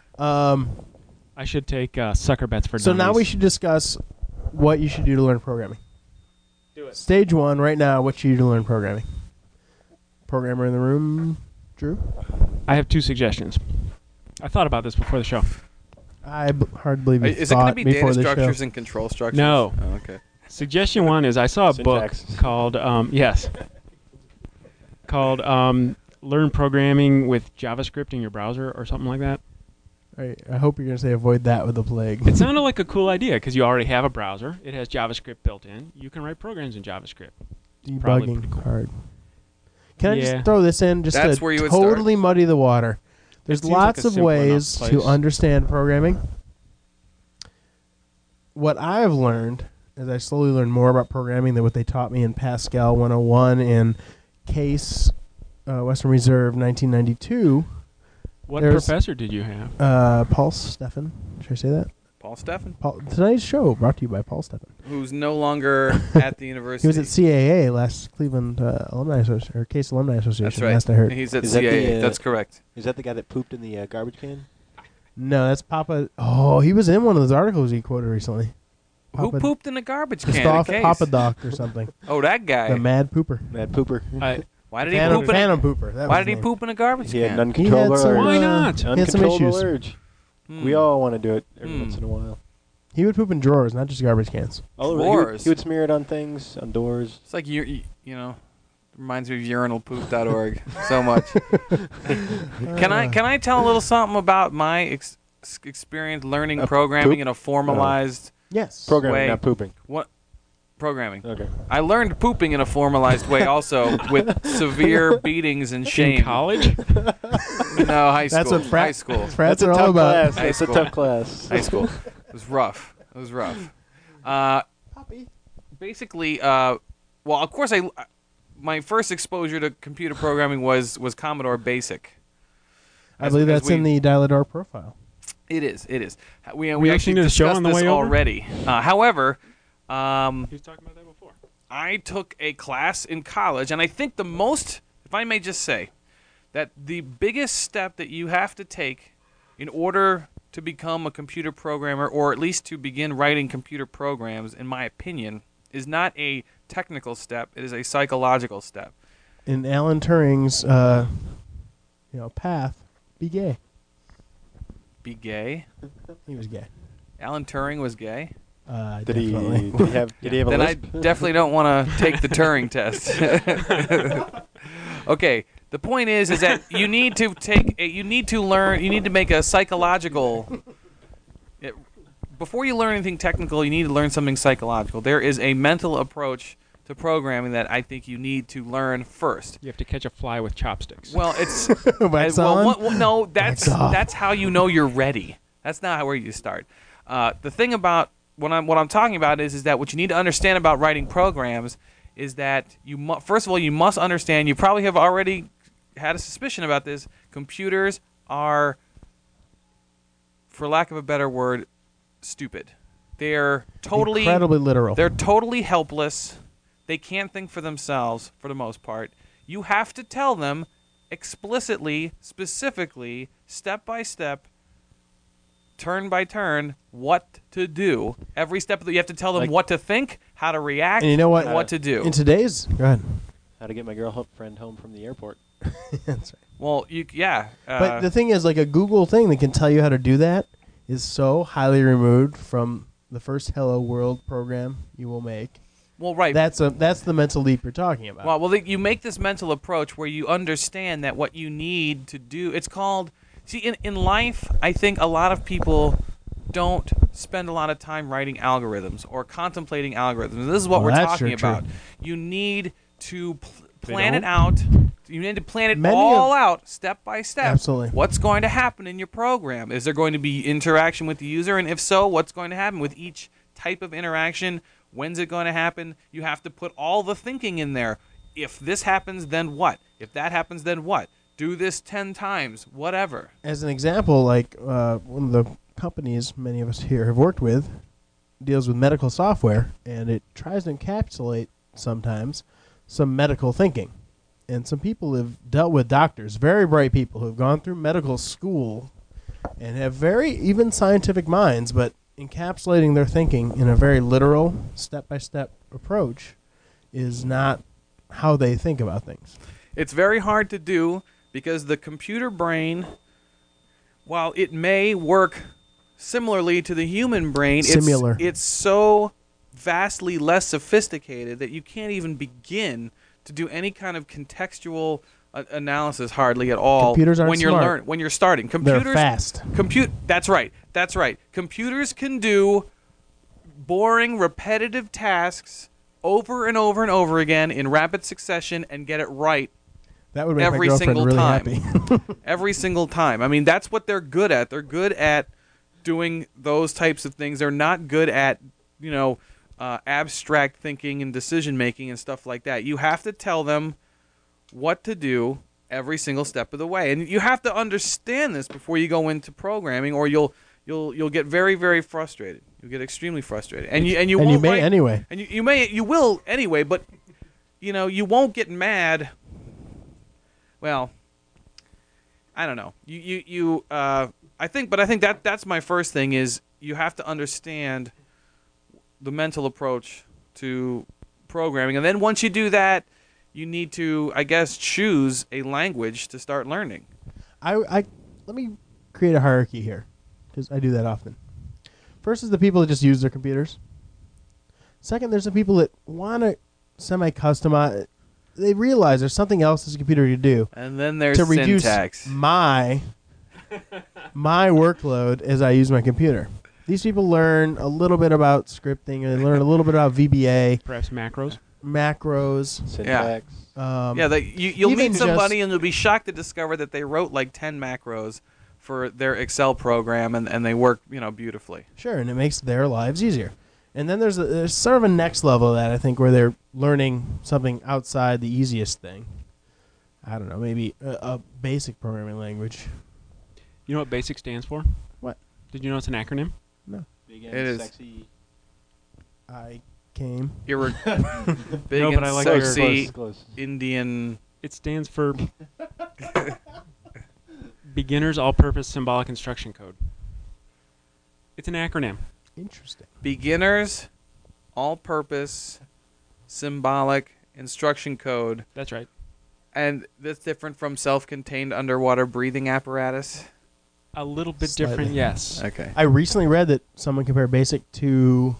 I should take sucker bets for So Dummies. now we should discuss what you should do to learn programming. Do it. Stage 1, right now, what you do to learn programming. Programmer in the room, Drew? I have two suggestions. I thought about this before the show. I hardly believe you Is it going to thought be before data the structures show. and control structures? No. Oh, okay. Suggestion one is I saw a Syntax. book called Learn Programming with JavaScript in Your Browser or something like that. All right, I hope you're going to say avoid that with the plague. It sounded like a cool idea because you already have a browser. It has JavaScript built in. You can write programs in JavaScript. probably pretty Debugging cool. hard. Can I Yeah. just throw this in just That's to where you would totally muddy the water? There's seems like lots a of simple enough ways to place. understand programming. What I've learned as I slowly learn more about programming than what they taught me in Pascal 101 and Case Western Reserve 1992. What There's- professor did you have? Paul Steffen. Should I say that? Paul Steffen, Tonight's show brought to you by Paul Steffen. who's no longer at the university. He was at CAA, last Cleveland Alumni Association, or Case Alumni Association. That's right. Last I heard. He's at Is that the, CAA. That's correct. Is that the guy that pooped in the garbage can? No, that's Papa. Oh, he was in one of those articles he quoted recently. Who Papa- pooped in a garbage can? Christoph in a case? Papadoc or something. Oh, that guy. The mad pooper. Mad pooper. Why did he Phantom, poop in a, Phantom pooper. That Why was did he his name. poop in a garbage He had can? an He had uncontrollable some, urge. Why not? He had some Uncontrollable issues. urge. Hmm. We all want to do it every Hmm. once in a while. He would poop in drawers, not just garbage cans. All over. Drawers. He would smear it on things, on doors. It's like you know, reminds me of urinalpoop.org so much. Can I tell a little something about my experience learning programming poop? in a formalized Yes. Programming, Way. not pooping. programming? Okay. I learned pooping in a formalized way also with severe beatings and shame. In college? No, high school. That's what high school. Frats That's a are all tough about. class. High That's a school. tough class. High school. It was rough. It was rough. Basically, well, of course, my first exposure to computer programming was Commodore Basic. I believe As that's in we- the Dial-A-Door profile. It is. It is. We Were you actually listening to the show discussed on the this way over? already. However, He was talking about that before. I took a class in college, and I think the most, if I may just say, that the biggest step that you have to take in order to become a computer programmer, or at least to begin writing computer programs, in my opinion, is not a technical step. It is a psychological step. In Alan Turing's, path, be gay. Be gay. He was gay. Alan Turing was gay. Did he? Definitely. Did he have a Then I lisp? definitely don't want to take the Turing test. Okay, the point is that you need to learn. You need to make a psychological. Before you learn anything technical, you need to learn something psychological. There is a mental approach to programming that I think you need to learn first. You have to catch a fly with chopsticks. Well, it's Wax well, on? no, that's Wax off. that's how you know you're ready. That's not where you start. The thing about what I'm talking about is that what you need to understand about writing programs is that first of all, you must understand. You probably have already had a suspicion about this. Computers are, for lack of a better word, stupid. They're totally incredibly literal. They're totally helpless. They can't think for themselves for the most part. You have to tell them explicitly, specifically, step by step, turn by turn, what to do. Every step of you have to tell them Like- what to think, how to react, And you know what? and what to do. In today's, go ahead. How to get my girlfriend home from the airport. That's right. Well, yeah. But the thing is, like a Google thing that can tell you how to do that is so highly removed from the first Hello World program you will make. well, right. That's the mental leap you're talking about. Well, you make this mental approach where you understand that what you need to do. It's called. See, in life, I think a lot of people don't spend a lot of time writing algorithms or contemplating algorithms. This is what Well, we're that's talking true. about. You need to They plan it don't? out. You need to plan it Many all of- out, step by step. Absolutely. What's going to happen in your program? Is there going to be interaction with the user? And if so, what's going to happen with each type of interaction? When's it going to happen? You have to put all the thinking in there. If this happens, then what? If that happens, then what? Do this 10 times, whatever. As an example, like one of the companies many of us here have worked with deals with medical software, and it tries to encapsulate sometimes some medical thinking. And some people have dealt with doctors, very bright people who have gone through medical school and have very even scientific minds, but encapsulating their thinking in a very literal, step-by-step approach is not how they think about things. It's very hard to do because the computer brain, while it may work similarly to the human brain, Similar. it's so vastly less sophisticated that you can't even begin to do any kind of contextual analysis hardly at all. Computers aren't when you're smart. when you're starting. They're Computers fast. That's right. That's right. Computers can do boring, repetitive tasks over and over and over again in rapid succession and get it right That would make every my girlfriend single really time. happy. every single time. I mean, that's what they're good at. They're good at doing those types of things. They're not good at, abstract thinking and decision making and stuff like that. You have to tell them what to do every single step of the way, and you have to understand this before you go into programming, or you'll get very, very frustrated. You'll get extremely frustrated, and you and you won't may write- anyway. and you will anyway, but you won't get mad. Well, I don't know. I think that's my first thing is you have to understand the mental approach to programming. And then once you do that, you need to, I guess, choose a language to start learning. I let me create a hierarchy here, because I do that often. First is the people that just use their computers. Second, there's the people that want to semi-customize. They realize there's something else as a computer to do And then there's to reduce syntax. my workload as I use my computer. These people learn a little bit about scripting, and they learn a little bit about VBA, Perhaps macros. macros. Syntax. Yeah, you'll even meet somebody just- and you'll be shocked to discover that they wrote like 10 macros for their Excel program, and they work, beautifully. Sure, and it makes their lives easier. And then there's sort of a next level of that, I think, where they're learning something outside the easiest thing. I don't know, maybe a basic programming language. You know what BASIC stands for? What? Did you know it's an acronym? Big It is. sexy. I came. Big No, and but I like your- sexy Close. Indian. It stands for Beginner's All-Purpose Symbolic Instruction Code. It's an acronym. Interesting. Beginners, all-purpose, symbolic instruction code, That's right. and that's different from self-contained underwater breathing apparatus. A little bit Slightly. different, yes. Okay. I recently read that someone compared BASIC to,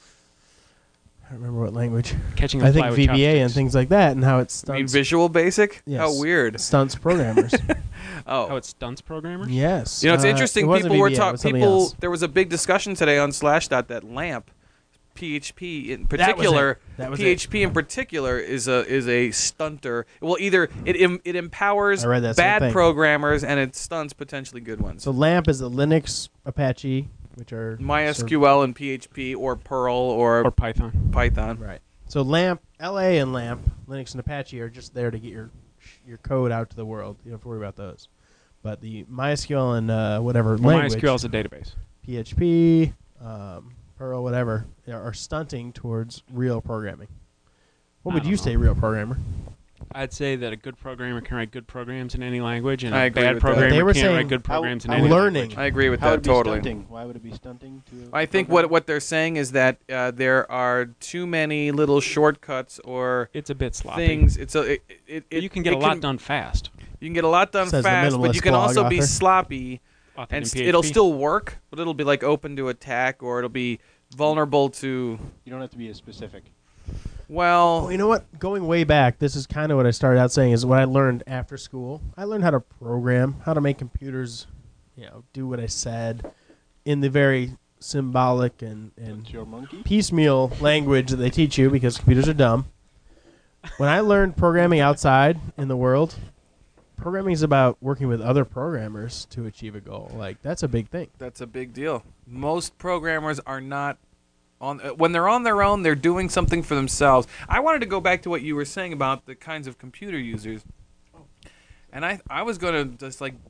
I don't remember what language. Catching a I fly think with VBA and chopsticks. things like that, and how it I mean, stunts, Visual Basic? Yes. How weird. stunts programmers. How Oh. it stunts programmers? Yes. It's it interesting. wasn't People were VBA, it talking. was something People. else. There was a big discussion today on Slashdot that LAMP, PHP in That was particular. it. That was it. PHP in particular is a stunter. Well, either it empowers I read that same bad thing. programmers and it stunts potentially good ones. So LAMP is the Linux, Apache, which are MySQL and PHP or Perl or Or Python. Python. Right. So LAMP, LA and LAMP, Linux and Apache are just there to get your code out to the world. You don't have to worry about those. But the MySQL and whatever Well, language, MySQL is a database. PHP, Perl, whatever, are stunting towards real programming. What I would don't you know. say, real programmer? I'd say that a good programmer can write good programs in any language, and I a agree bad with that. programmer They were can't saying write good programs in how any learning. language. I agree with How would that it be totally. stunting? Why would it be stunting to? I think what they're saying is that there are too many little shortcuts or It's a bit sloppy. things. You can get a lot done fast. You can get a lot done Says the fast, but you minimalist can blog also be author. sloppy, Often and in PHP. it'll still work, but it'll be like open to attack, or it'll be vulnerable to. You don't have to be as specific. Well, You know what? Going way back, this is kind of what I started out saying is what I learned after school. I learned how to program, how to make computers, do what I said in the very symbolic and What's your monkey? piecemeal language that they teach you because computers are dumb. When I learned programming outside in the world, programming is about working with other programmers to achieve a goal. Like, that's a big thing. that's a big deal. Most programmers are not on when they're on their own. They're doing something for themselves. I wanted to go back to what you were saying about the kinds of computer users, and I was going to just like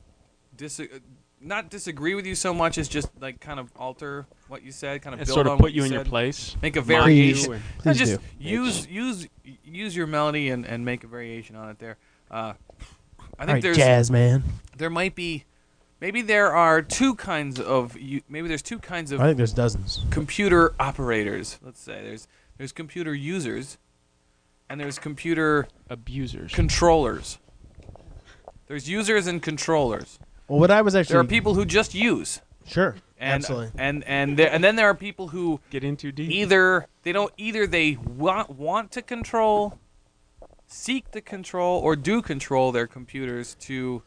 not disagree with you so much as just like kind of alter what you said, kind of And build sort on of put what you in your said. place. Make a mock variation. you and- Please just do. use your melody and make a variation on it there. I All think right, jazz man. there might be maybe there are two kinds of maybe there's two kinds of I think there's dozens. computer operators. Let's say there's computer users and there's computer Abusers. controllers. There's users and controllers. Well, what I was actually There are people who just use. sure, And absolutely. and then there are people who Get in too deep. either they want to control, seek to control, or do control their computers to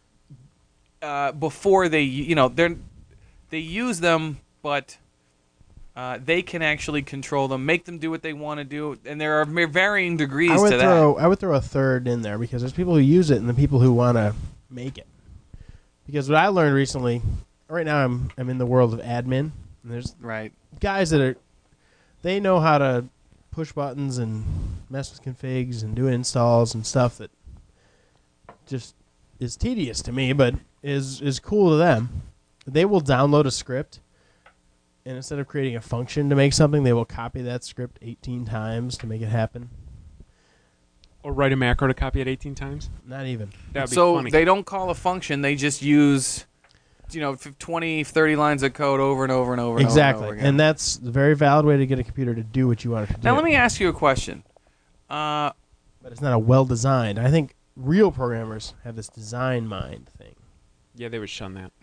before they they use them, but they can actually control them, make them do what they want to do, and there are varying degrees I would to that. I would throw a third in there because there's people who use it and the people who want to make it. Because what I learned recently, right now I'm in the world of admin, and there's Right. guys that they know how to push buttons and mess with configs and do installs and stuff that just is tedious to me, but is cool to them. They will download a script, and instead of creating a function to make something, they will copy that script 18 times to make it happen. Or write a macro to copy it 18 times. Not even. That would be So funny. they don't call a function; they just use 20, 30 lines of code over and over and over and Exactly. over again. And that's a very valid way to get a computer to do what you want it to do. Now let me ask you a question. But it's not a well-designed. I think real programmers have this design mind thing. Yeah, they would shun that.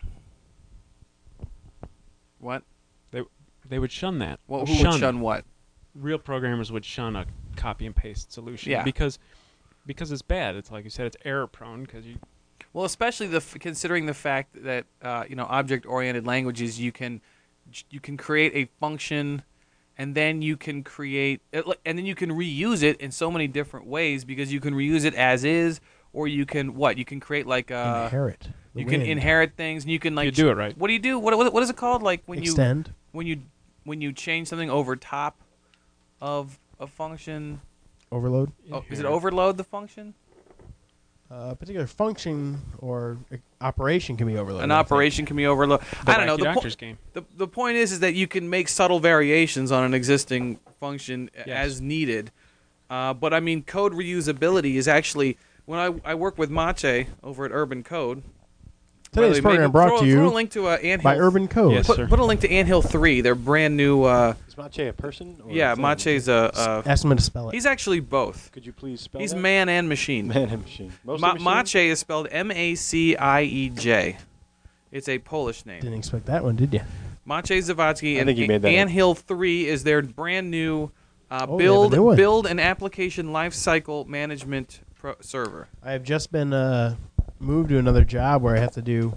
What? They would shun that. Well, who would shun what? Real programmers would shun a copy and paste solution. Yeah. Because it's bad. It's like you said, it's error prone because you. Well, especially considering the fact that object-oriented languages, you can create a function, and then you can create and then you can reuse it in so many different ways because you can reuse it as is, or you can create like Inherit. you can inherit things, and you can like You do it right. What do you do? What is it called? Like when Extend. when you change something over top of a function. Overload. Oh, is it overload the function? A particular function or operation can be overloaded. An operation can be overloaded. I don't know. The doctor's game. The point is that you can make subtle variations on an existing function Yes. as needed. But I mean, code reusability is actually when I work with Mache over at Urban Code. Today's by the way, program brought to throw a you link to Anthill. by Urban Code. Yes, sir. Put a link to Anthill 3. Their brand new. Is Mache a person? Or Yeah, is that- Mache's Ask him to spell it. he's actually both. Could you please spell He's that? man and machine. Man and machine. Mostly machine? Mache is spelled Macieij. It's a Polish name. Didn't expect that one, did you? Maciej Zawadzki I and think you made that up. Anthill 3 is their brand new they have a new one. build an application lifecycle management server. I have just been moved to another job where I have to do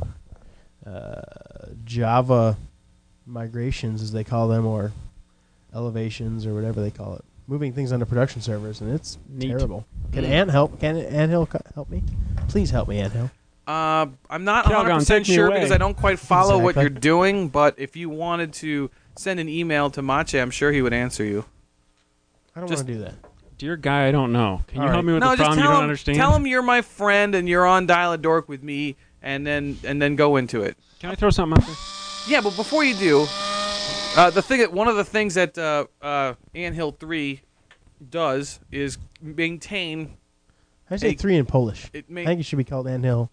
Java migrations, as they call them, or elevations, or whatever they call it. Moving things onto production servers, and it's Neat. terrible. Can Mm. Ant help? Can Anthill help me? Please help me, Anthill. I'm not Calgon, 100% take me sure away. because I don't quite follow what Exactly. you're doing, but if you wanted to send an email to Maciej, I'm sure he would answer you. I don't Just- want to do that. Dear guy, I don't know. Can you All help right. me with No, the just problem you tell don't him, understand? tell him you're my friend and you're on Dial a Dork with me, and then go into it. Can I throw something out there? Yeah, but before you do, one of the things that Anthill 3 does is maintain. I say Hey, 3 in Polish. It I think it should be called Anthill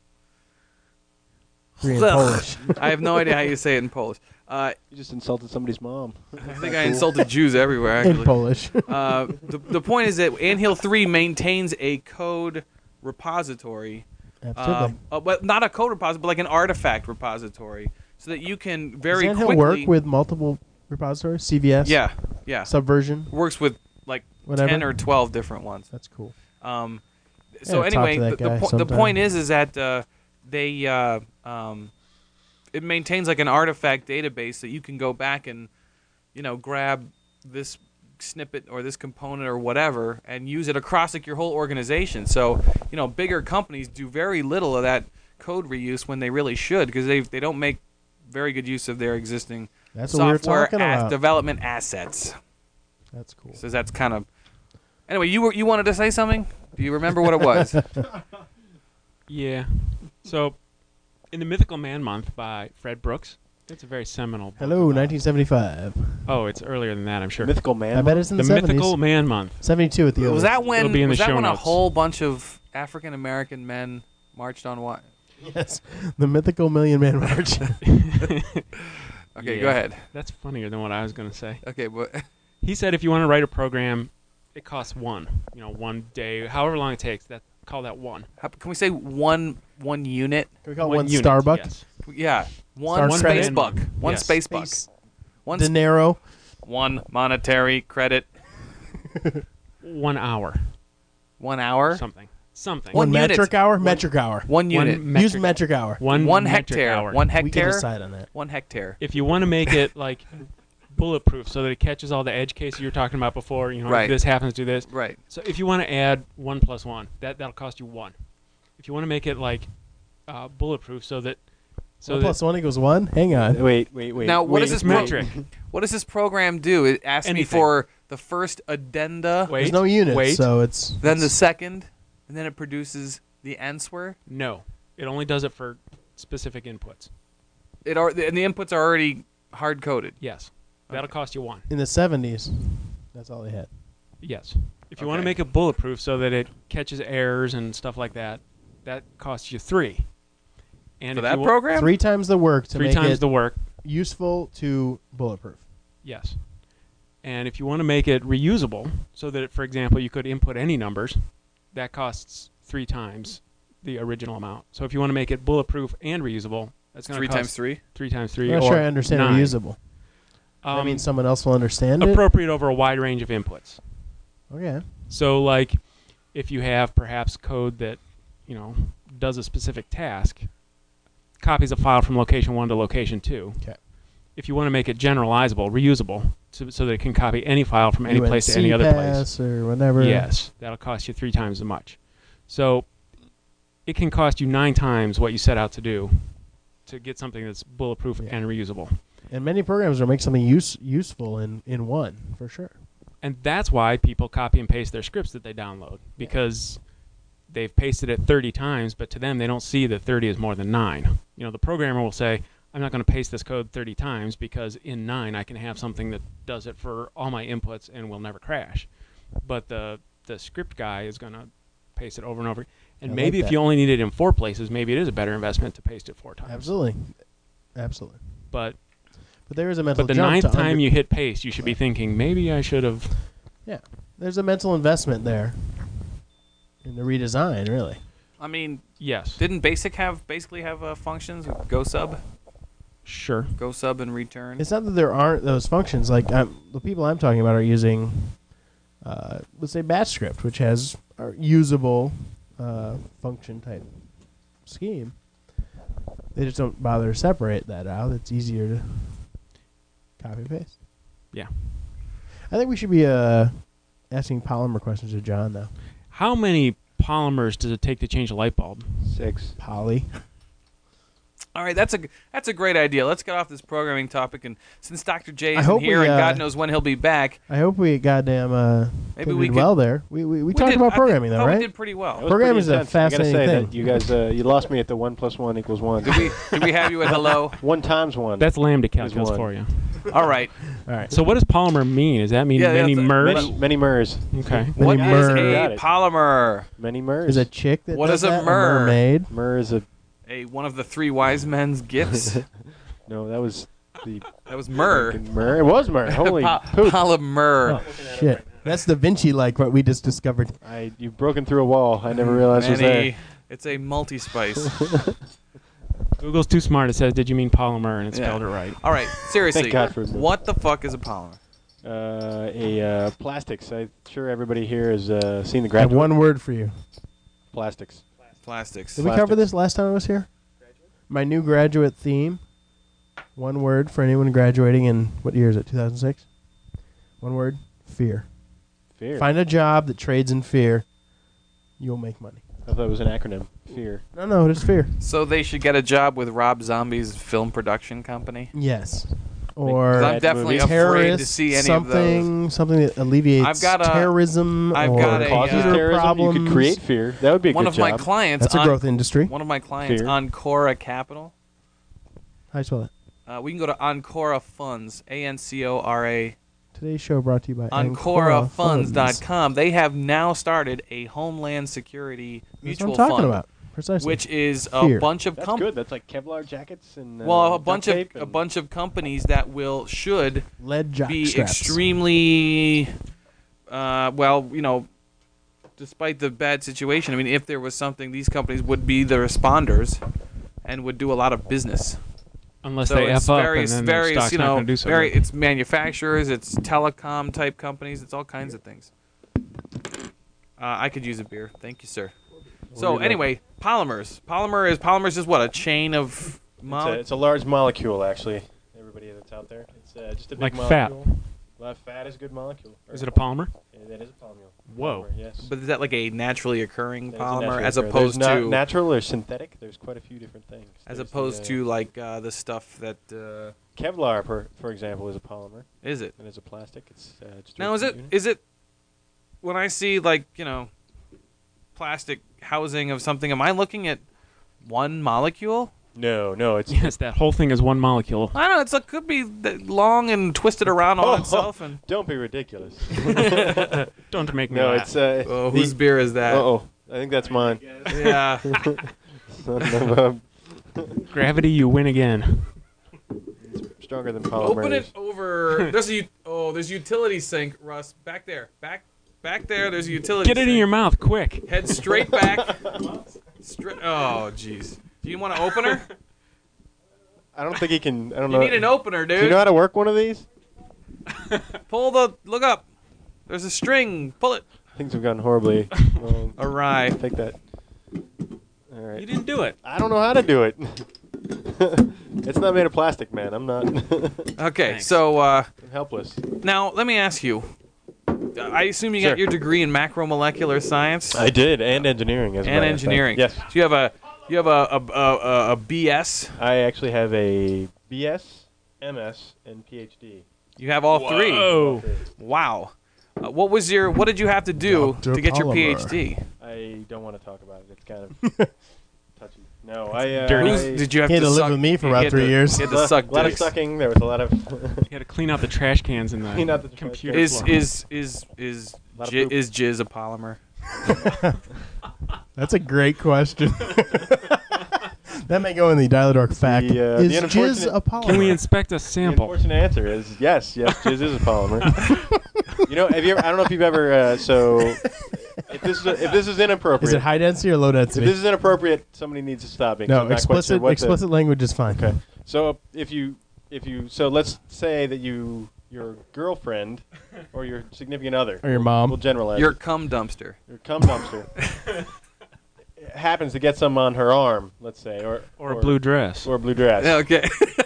3 in Ugh. Polish. I have no idea how you say it in Polish. You just insulted somebody's mom. I think I insulted Jews everywhere. In Actually, Polish. the point is that Anthill 3 maintains a code repository, Absolutely. but not a code repository, but like an artifact repository, so that you can very Does Anthill quickly work with multiple repositories? CVS? yeah, Subversion? works with like Whatever? 10 or 12 different ones. That's cool. So Yeah, talk anyway, to that guy the sometime. point is that they it maintains like an artifact database that you can go back and grab this snippet or this component or whatever and use it across like your whole organization. So bigger companies do very little of that code reuse when they really should because they don't make very good use of their existing That's what we were software talking about. development assets. That's cool. So that's kind of. Anyway, you wanted to say something? Do you remember what it was? Yeah. So, in the Mythical Man Month by Fred Brooks, it's a very seminal book. Hello, about- 1975. Oh, it's earlier than that, I'm sure. Mythical man. I bet it's in The the, 70s. Mythical Man Month. 72 at the was oldest. that when It'll be in the was that show when a notes. whole bunch of African American men marched on what? Yes. The Mythical Million Man March. Okay, Yeah. go ahead. That's funnier than what I was going to say. Okay, but He said if you want to write a program, it costs one day, however long it takes. Call that one. can we say one unit? Can we call it one unit, Starbuck? Yes. Yeah, one Star space Trek. buck. One Yes. space buck. Space. One Dinero. one monetary credit. 1 hour. 1 hour. Something. One unit. metric hour? Metric hour. One unit. Use metric hour. One metric hectare. hour. 1 We can hectare. decide on that. 1 hectare. If you want to make it like bulletproof so that it catches all the edge cases you were talking about before, Right. if this happens, do this. Right. So if you want to add 1 + 1, that'll cost you 1. If you want to make it like bulletproof so that 1 plus 1 equals 1? Hang on. Wait. Now, what is it's this pro- metric. What does this program do? It asks me Anything. for the first addenda, Wait. There's no units, wait. so it's... then the second, and then it produces the answer. No, it only does it for specific inputs. And the inputs are already hard coded. Yes, that'll cost you 1. In the 70s, that's all they had. Yes. If you want to Okay. make it bulletproof so that it catches errors and stuff like that, that costs you 3. And For if that you program? 3 times the work to three make times it the work. useful to bulletproof. Yes. And if you want to make it reusable, so that, for example, you could input any numbers, that costs 3 times the original amount. So if you want to make it bulletproof and reusable, that's going to 3 cost times 3? 3 times 3. I'm not or sure I understand 9. reusable. I mean, someone else will understand it. appropriate over a wide range of inputs. Okay. So, like, if you have perhaps code that, does a specific task, copies a file from location 1 to location 2. Okay. If you want to make it generalizable, reusable, so that it can copy any file from any place to any other place. UNC or whatever. Yes, that'll cost you 3 times as much. So it can cost you 9 times what you set out to do to get something that's bulletproof and reusable. And many programs will make something useful in one, for sure. And that's why people copy and paste their scripts that they download, because they've pasted it 30 times, but to them they don't see that 30 is more than 9. The programmer will say, I'm not going to paste this code 30 times because in 9 I can have something that does it for all my inputs and will never crash. But the script guy is going to paste it over and over. And I maybe like if that. you only need it in 4 places, maybe it is a better investment to paste it 4 times. Absolutely. But there is a mental the jump 9th to time you hit paste, you should be thinking, maybe I should have... Yeah. There's a mental investment there in the redesign, really. I mean, Yes. didn't Basic basically have functions? Go sub? Sure. Go sub and return? It's not that there aren't those functions. Like the people I'm talking about are using, let's say, batch script, which has a usable function type scheme. They just don't bother to separate that out. It's easier to copy and paste. Yeah. I think we should be asking Polymer questions to John now. How many polymers does it take to change a light bulb? 6. Poly. All right, that's a great idea. Let's get off this programming topic, and since Dr. J I isn't hope here we, and God knows when he'll be back, I hope we goddamn maybe did we could. well there. We talked did- about I programming think- though, oh, right? We did pretty well. That was Programming pretty is a intense. I gotta fascinating say thing. that you guys, you lost me at the 1 + 1 = 1. Did we have you at hello? 1 times 1. That's lambda There's calculus one. for you. All right. All right. So what does polymer mean? Does that mean Yeah, many that's a- MERS? many MERS. Okay. What Many is mer- Got a it. polymer? Many MERS. Is a chick that What does is a that? mer? mermaid. MER is a... One of the 3 wise men's gifts. No, that was the... That was myrrh. MER. It was MER. Holy poop. Polymer. Shit. That's Da Vinci like what we just discovered. You've broken through a wall. I never realized it was there. It's a multi-spice. Google's too smart. It says, did you mean polymer? And it Yeah. spelled it right. All right, seriously. Thank God for What the fuck is a polymer? Plastics. I'm sure everybody here has seen the I have Graduate. one word for you. Plastics. Plastics. Did we cover Plastics. this last time I was here? My new graduate theme. One word for anyone graduating in, what year is it, 2006? One word, fear. Fear. Find a job that trades in fear. You'll make money. I thought it was an acronym. Fear. No, it's fear. So they should get a job with Rob Zombie's film production company? Yes. 'Cause Or I'm definitely movies. afraid to terrorist, see any of those. something that alleviates I've got a- terrorism I've or got a, Causes uh, computer terrorism. problems. You could create fear. That would be a One good of my job. clients That's a on growth industry. one of my clients, Fear. Ancora Capital. How do you spell that? We can go to Ancora Funds, Ancora. Today's show brought to you by AncoraFunds.com. They have now started a Homeland Security That's mutual what I'm talking fund, about. Precisely. which is a Fear. bunch of That's companies. good. That's like Kevlar jackets and Well, a duct bunch of tape a and- bunch of companies that should lead jock be straps. extremely, despite the bad situation. I mean, if there was something, these companies would be the responders, and would do a lot of business. Unless So they it's F up various, and then their various, stock's not going to do so good. it's manufacturers, it's telecom type companies, it's all kinds of things. I could use a beer, thank you, sir. So anyway, polymers. Polymers is what, a chain of It's a large molecule, actually. Everybody that's out there, it's just a big Like fat. molecule. Well, fat is a good molecule. Is it a polymer? Yeah, that is a polymer. Whoa. Polymer, yes. But is that like a naturally occurring That is a polymer natural as occurrence. opposed There's to natural or synthetic. There's quite a few different things. as There's opposed the, to like the stuff that Kevlar, for example, is a polymer is it? and is a plastic. It's just Now is it when I see like, plastic housing of something, am I looking at one molecule? No, it's Yes, that whole thing is one molecule. I don't know, it could be long and twisted around on itself and Don't be ridiculous. Don't make me No, laugh. it's whose beer is that? I think that's mine. Yeah. Son of a Gravity, you win again. Stronger than polymers. Open it over. There's utility sink, Russ. Back there. Back there. There's a utility Get it sink. in your mouth, quick. Head straight back. Oh, jeez. Do you want an opener? I don't think he can. I don't You know. need an opener, Do you dude. know how to work one of these? Look up. There's a string. Pull it. Things have gone horribly wrong. Awry. Take that. All You right. didn't do it. I don't know how to do it. It's not made of plastic, man. I'm not. Okay, Thanks. so I'm helpless. now let me ask you. I assume you Sure. got your degree in macromolecular science I did, and engineering as well. and I think. engineering. Yes. So you have a BS. I actually have a BS, MS, and PhD. You have all three. Whoa. Wow. What did you have to do Dr. to get your Polymer. PhD? I don't want to talk about it. It's kind of touchy. No, I. Dirty. Did you have He had to to live suck- with me for you about had 3 to- years. You had to suck a lot of dicks. sucking. There was a lot of. You had to clean out the trash cans in the Clean out the trash computer cans. floor. Is Lot of poop. jizz a polymer? That's a great question. That may go in the Dial-A-Dork fact. The Is jizz unfortunate- a polymer? Can we inspect a The sample? unfortunate answer is yes. Yes, jizz is a polymer. You know, have you ever? I don't know if you've ever. So, if this is inappropriate, Is it high density or low if density? this is inappropriate, somebody needs to stop me. 'cause No, I'm not quite sure explicit what the- explicit language is fine. Okay. So so let's say that your girlfriend or your significant other Or your mom. We'll generalize. Your it. cum dumpster. Your cum dumpster happens to get some on her arm, let's say, Or a blue dress? or a blue dress, Yeah, okay.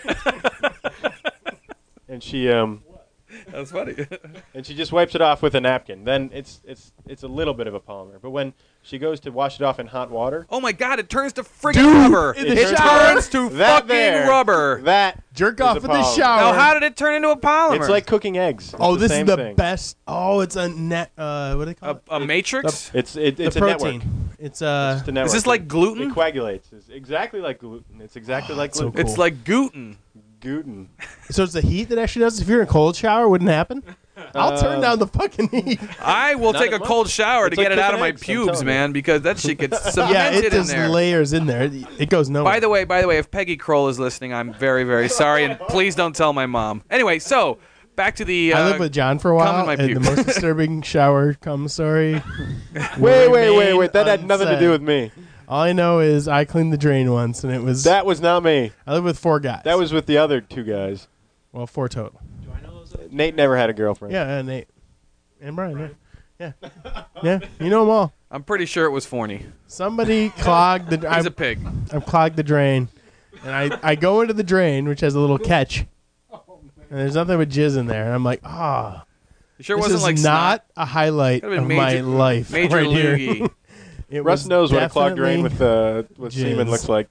and she That's funny. and she just wipes it off with a napkin. Then it's a little bit of a polymer. But when she goes to wash it off in hot water, Oh my God! It turns to friggin' rubber. in the It shower. turns to that fucking there, rubber. That Jerk is off a in the polymer. shower. Now, how did it turn into a polymer? It's like cooking eggs. It's Oh, the this is same the thing. best. Oh, it's a net. What do they call a it? matrix. It's The a protein. network. It's It's just a network. Is this like It gluten? coagulates. It's exactly like gluten. It's exactly like that's so gluten. It's cool. like gluten. Gluten. so it's the heat that actually does. If you're in a cold shower, it wouldn't happen. I'll turn down the fucking heat. I will Not take a as much. cold shower It's to like get it out of cooking my eggs, I'm pubes, telling you. man, because that shit gets cemented Yeah, it in just there. layers in there. It goes nowhere. By the way, if Peggy Kroll is listening, I'm very, very sorry, and please don't tell my mom. Anyway, so back to the. I lived with John for a cum in while, my and the pubes. most disturbing shower cum story. Wait. That had nothing to do with me. All I know is I cleaned the drain once, and it was. That was not me. I lived with 4 guys. That was with the other 2 guys. 4 total. Do I know those? Nate never had a girlfriend. Yeah, Nate and Brian. Yeah, yeah. You know them all. I'm pretty sure it was Forney. Somebody clogged the. He's a pig. I've clogged the drain, and I go into the drain, which has a little catch, and there's nothing but jizz in there. And I'm like, You sure it this wasn't is like not a highlight Could've of been my major- life Major right here. Loogie. It Russ was knows what a clogged drain definitely- with jizz. semen looks like.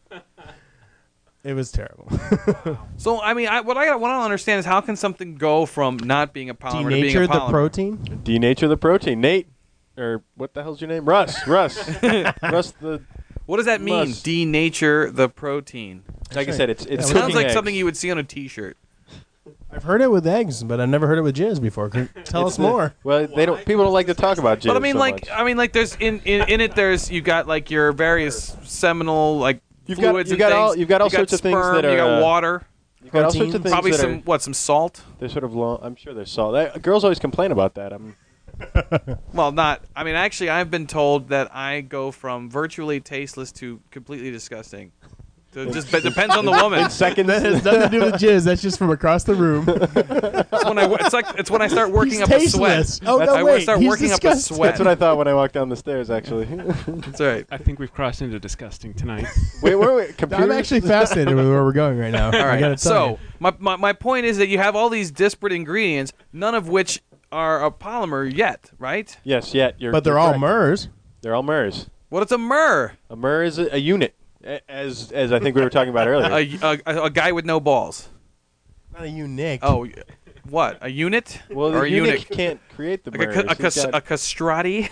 It was terrible. So I mean, what I don't understand is how can something go from not being a polymer to being a Denature the polymer? protein. Denature the protein. Nate, or what the hell's your name? Russ. Russ the. What does that mean? Must. Denature the protein. Like I said, it's Yeah, It cooking sounds like eggs. something you would see on a T-shirt. I've heard it with eggs, but I've never heard it with jizz before. Tell us more. Well, they don't. People don't like to talk about jizz. But I mean, so like, much. there's in it. There's you got like your various seminal like You've got- fluids you've and got all- things. you've got all You sorts of things sperm, that You got are, water. You've got all sorts of proteins. things Probably that some some salt. they're sort of long. I'm sure there's salt. Girls always complain about that. Well, not. I mean, actually, I've been told that I go from virtually tasteless to completely disgusting. So it just depends on the woman. Seconds. That has nothing to do with jizz. That's just from across the room. It's when I start working He's up tasteless. a sweat. Oh, no, I wait. start He's working disgusting. up a sweat. That's what I thought when I walked down the stairs. Actually. That's right. I think we've crossed into disgusting tonight. wait. Computers? I'm actually fascinated with where we're going right now. All I right. gotta tell So my point is that you have all these disparate ingredients, none of which are a polymer yet, right? Yes. Yet. You're. but they're you're all correct. MERS. They're all MERS. What is a mer? A MER is a unit, as I think we were talking about earlier. A guy with no balls. Not a unique. Oh, what? A unit? well, or the a unit eunuch? can't create the Like MERS. He's got a castrati?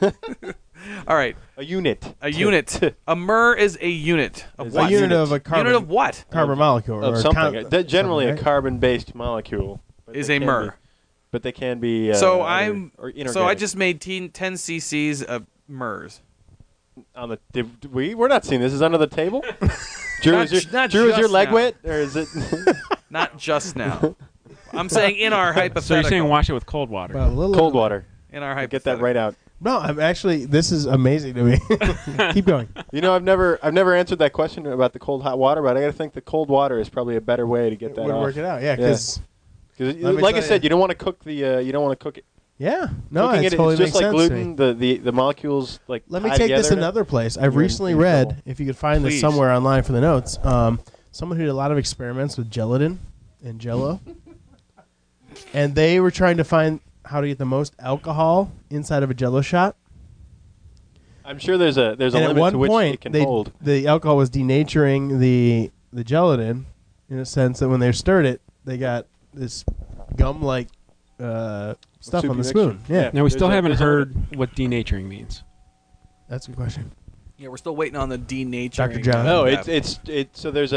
All right. a unit. A unit. A mer is a unit of Is what? a unit unit. of a carbon, Unit of what? carbon molecule. of or something. Generally, something, a carbon-based molecule but Is they a can mer. be- but they can be. So other- or So I inorganic. just made 10 cc's of MERS. on the. We're not seeing this. Is under the table. Drew, Not is j- not your just leg now. wet, or is it? Not just now. I'm saying in our hypothetical. So you're saying wash it with cold water? But a little Cold water. in our Get hypothetical. that right out. No, I'm actually. This is amazing to me. Keep going. You know, I've never answered that question about the cold hot water, but I got to think the cold water is probably a better way to get that Would off. work it out. Yeah, because Because, Let me like I tell said, you. you don't want to cook the. You don't want to cook it. yeah, no, Cooking it it, totally it's just makes like sense to me. gluten. The molecules like. Let me tie take this together. another place. I've You're in recently trouble. read, if you could find this Please. somewhere online for the notes, someone who did a lot of experiments with gelatin and Jello, and they were trying to find how to get the most alcohol inside of a Jello shot. I'm sure there's a And limit at one to which point, it can hold. the alcohol was denaturing the gelatin in a sense that when they stirred it, they got this gum-like stuff Soupy on the mixture. spoon. Yeah, Now we There's still a- haven't there's a heard what denaturing means. that's a good question. Yeah, we're still waiting on the denaturing. Dr. John. No, Yeah. it's so there's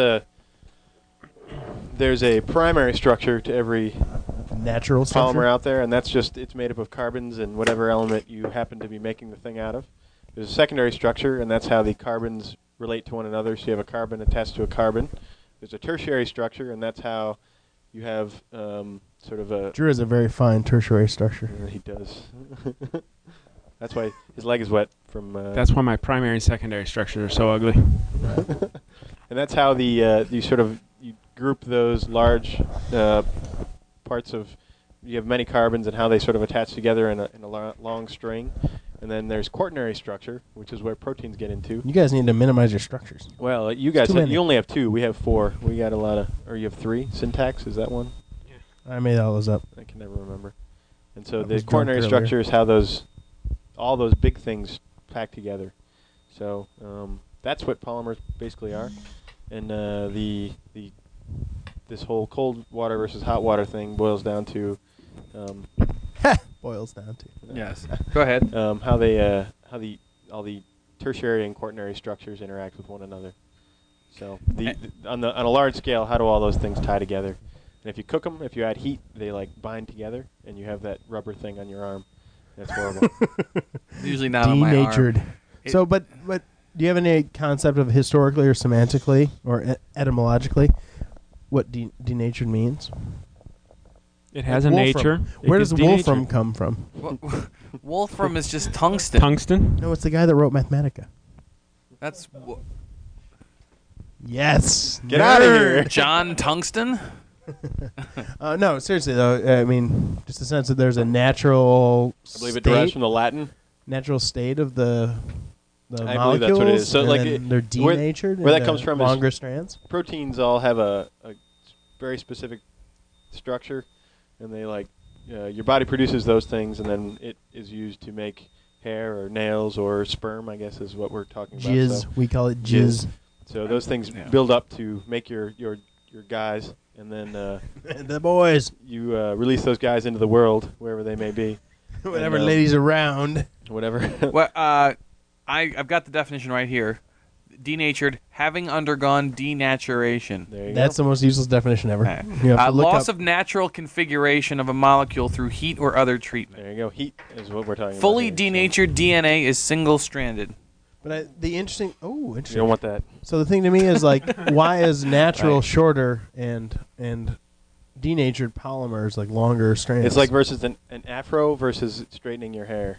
a primary structure to every Natural polymer structure. out there, and that's just it's made up of carbons and whatever element you happen to be making the thing out of. There's a secondary structure, and that's how the carbons relate to one another. So you have a carbon attached to a carbon. There's a tertiary structure, and that's how you have sort of a. Drew has a very fine tertiary structure. He does. That's why his leg is wet from. That's why my primary and secondary structures are so ugly. And that's how the you sort of you group those large parts of. You have many carbons and how they sort of attach together in a long string. And then there's quaternary structure, which is where proteins get into. You guys need to minimize your structures. Well, you guys too many. you only have 2. We have 4. We got a lot of, or you have 3. Syntax is that one? I made all those up. I can never remember. And so I the was drunk quaternary earlier. structure is how all those big things pack together. So that's what polymers basically are. And this whole cold water versus hot water thing boils down to Boils down to. Yes. Go ahead. how all the tertiary and quaternary structures interact with one another. So on a large scale, how do all those things tie together? And if you cook them, if you add heat, they like bind together, and you have that rubber thing on your arm. That's horrible. Usually not on my arm. Denatured. It- So, but do you have any concept of historically or semantically or etymologically what denatured means? It has Like a wolfram. nature. It Where gets does wolfram denatured. come from? Wolfram is just tungsten. Tungsten. No, it's the guy that wrote Mathematica. That's Yes. Get outta nerd. here. John Tungsten. No, seriously though. I mean, just the sense that there's a natural I believe it derives from the Latin. natural state of the I molecules. believe that's what it is. So, and like, then they're where- denatured. where that into comes from is- longer strands. Proteins all have a very specific structure, and they your body produces those things, and then it is used to make hair or nails or sperm. I guess is what we're talking about. Jizz. So, We call it jizz. so those things Yeah. build up to make your guys, and then The boys. you release those guys into the world wherever they may be, Whatever And, ladies around. whatever. Well, I've got the definition right here. Denatured, having undergone denaturation. There you That's go. the most useless definition ever. Okay. You have to look Loss up- of natural configuration of a molecule through heat or other treatment. There you go. Heat is what we're talking Fully about. here. So denatured DNA is single-stranded. But the interesting. Oh, you interesting. don't want that. So the thing to me is like, why is natural Right. shorter and denatured polymers like longer strands? It's like versus an afro versus straightening your hair.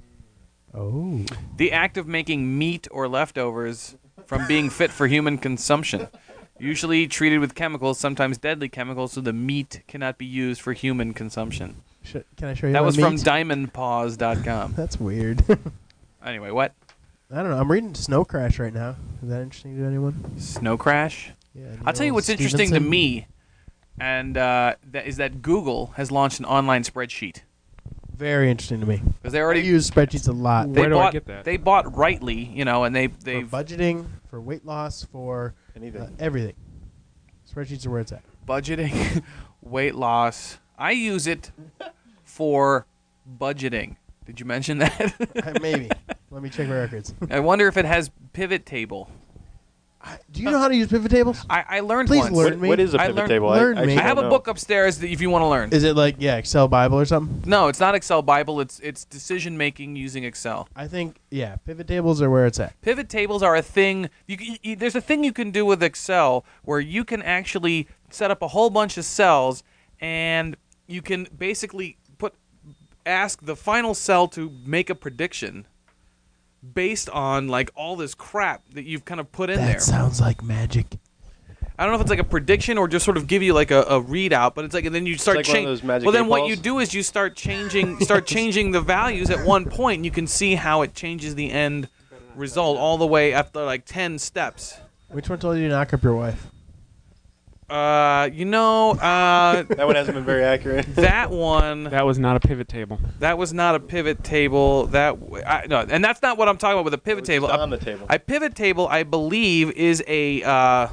oh, The act of making meat or leftovers from being fit for human consumption. Usually treated with chemicals, sometimes deadly chemicals, so the meat cannot be used for human consumption. can I show you? That my was from meat? diamondpaws.com. That's weird. Anyway, what? I don't know. I'm reading Snow Crash right now. Is that interesting to anyone? Snow crash? Yeah. I'll tell you Neil what's interesting to Stephenson. me, and that is that Google has launched an online spreadsheet. Very interesting to me. Because they I already use spreadsheets a lot. they Where do I bought, get that? They bought Rightly, and For they've budgeting, for weight loss, for Anything. everything. Spreadsheets are where it's at. budgeting, weight loss. I use it for budgeting. Did you mention that? Maybe. Let me check my records. I wonder if it has pivot table. Do you know how to use pivot tables? I learned Please once. learn me. What is a I pivot learned- table? learn me. I have a don't book know. upstairs that if you want to learn. Is it like Excel Bible or something? No, it's not Excel Bible. It's decision making using Excel. I think pivot tables are where it's at. Pivot tables are a thing. There's a thing you can do with Excel where you can actually set up a whole bunch of cells, and you can basically ask the final cell to make a prediction based on like all this crap that you've kind of put in there. That sounds like magic. I don't know if it's like a prediction or just sort of give you like a readout, but it's like, and then you start like one of changing. those magic Well, then 8 what balls. you do is you start changing the values at one point, and you can see how it changes the end result all the way after like 10 steps. Which one told you to knock up your wife? That one hasn't been very accurate. That one, That was not a pivot table. that was not a pivot table. No, and that's not what I'm talking about with a pivot table. on the table. A pivot table, I believe, is a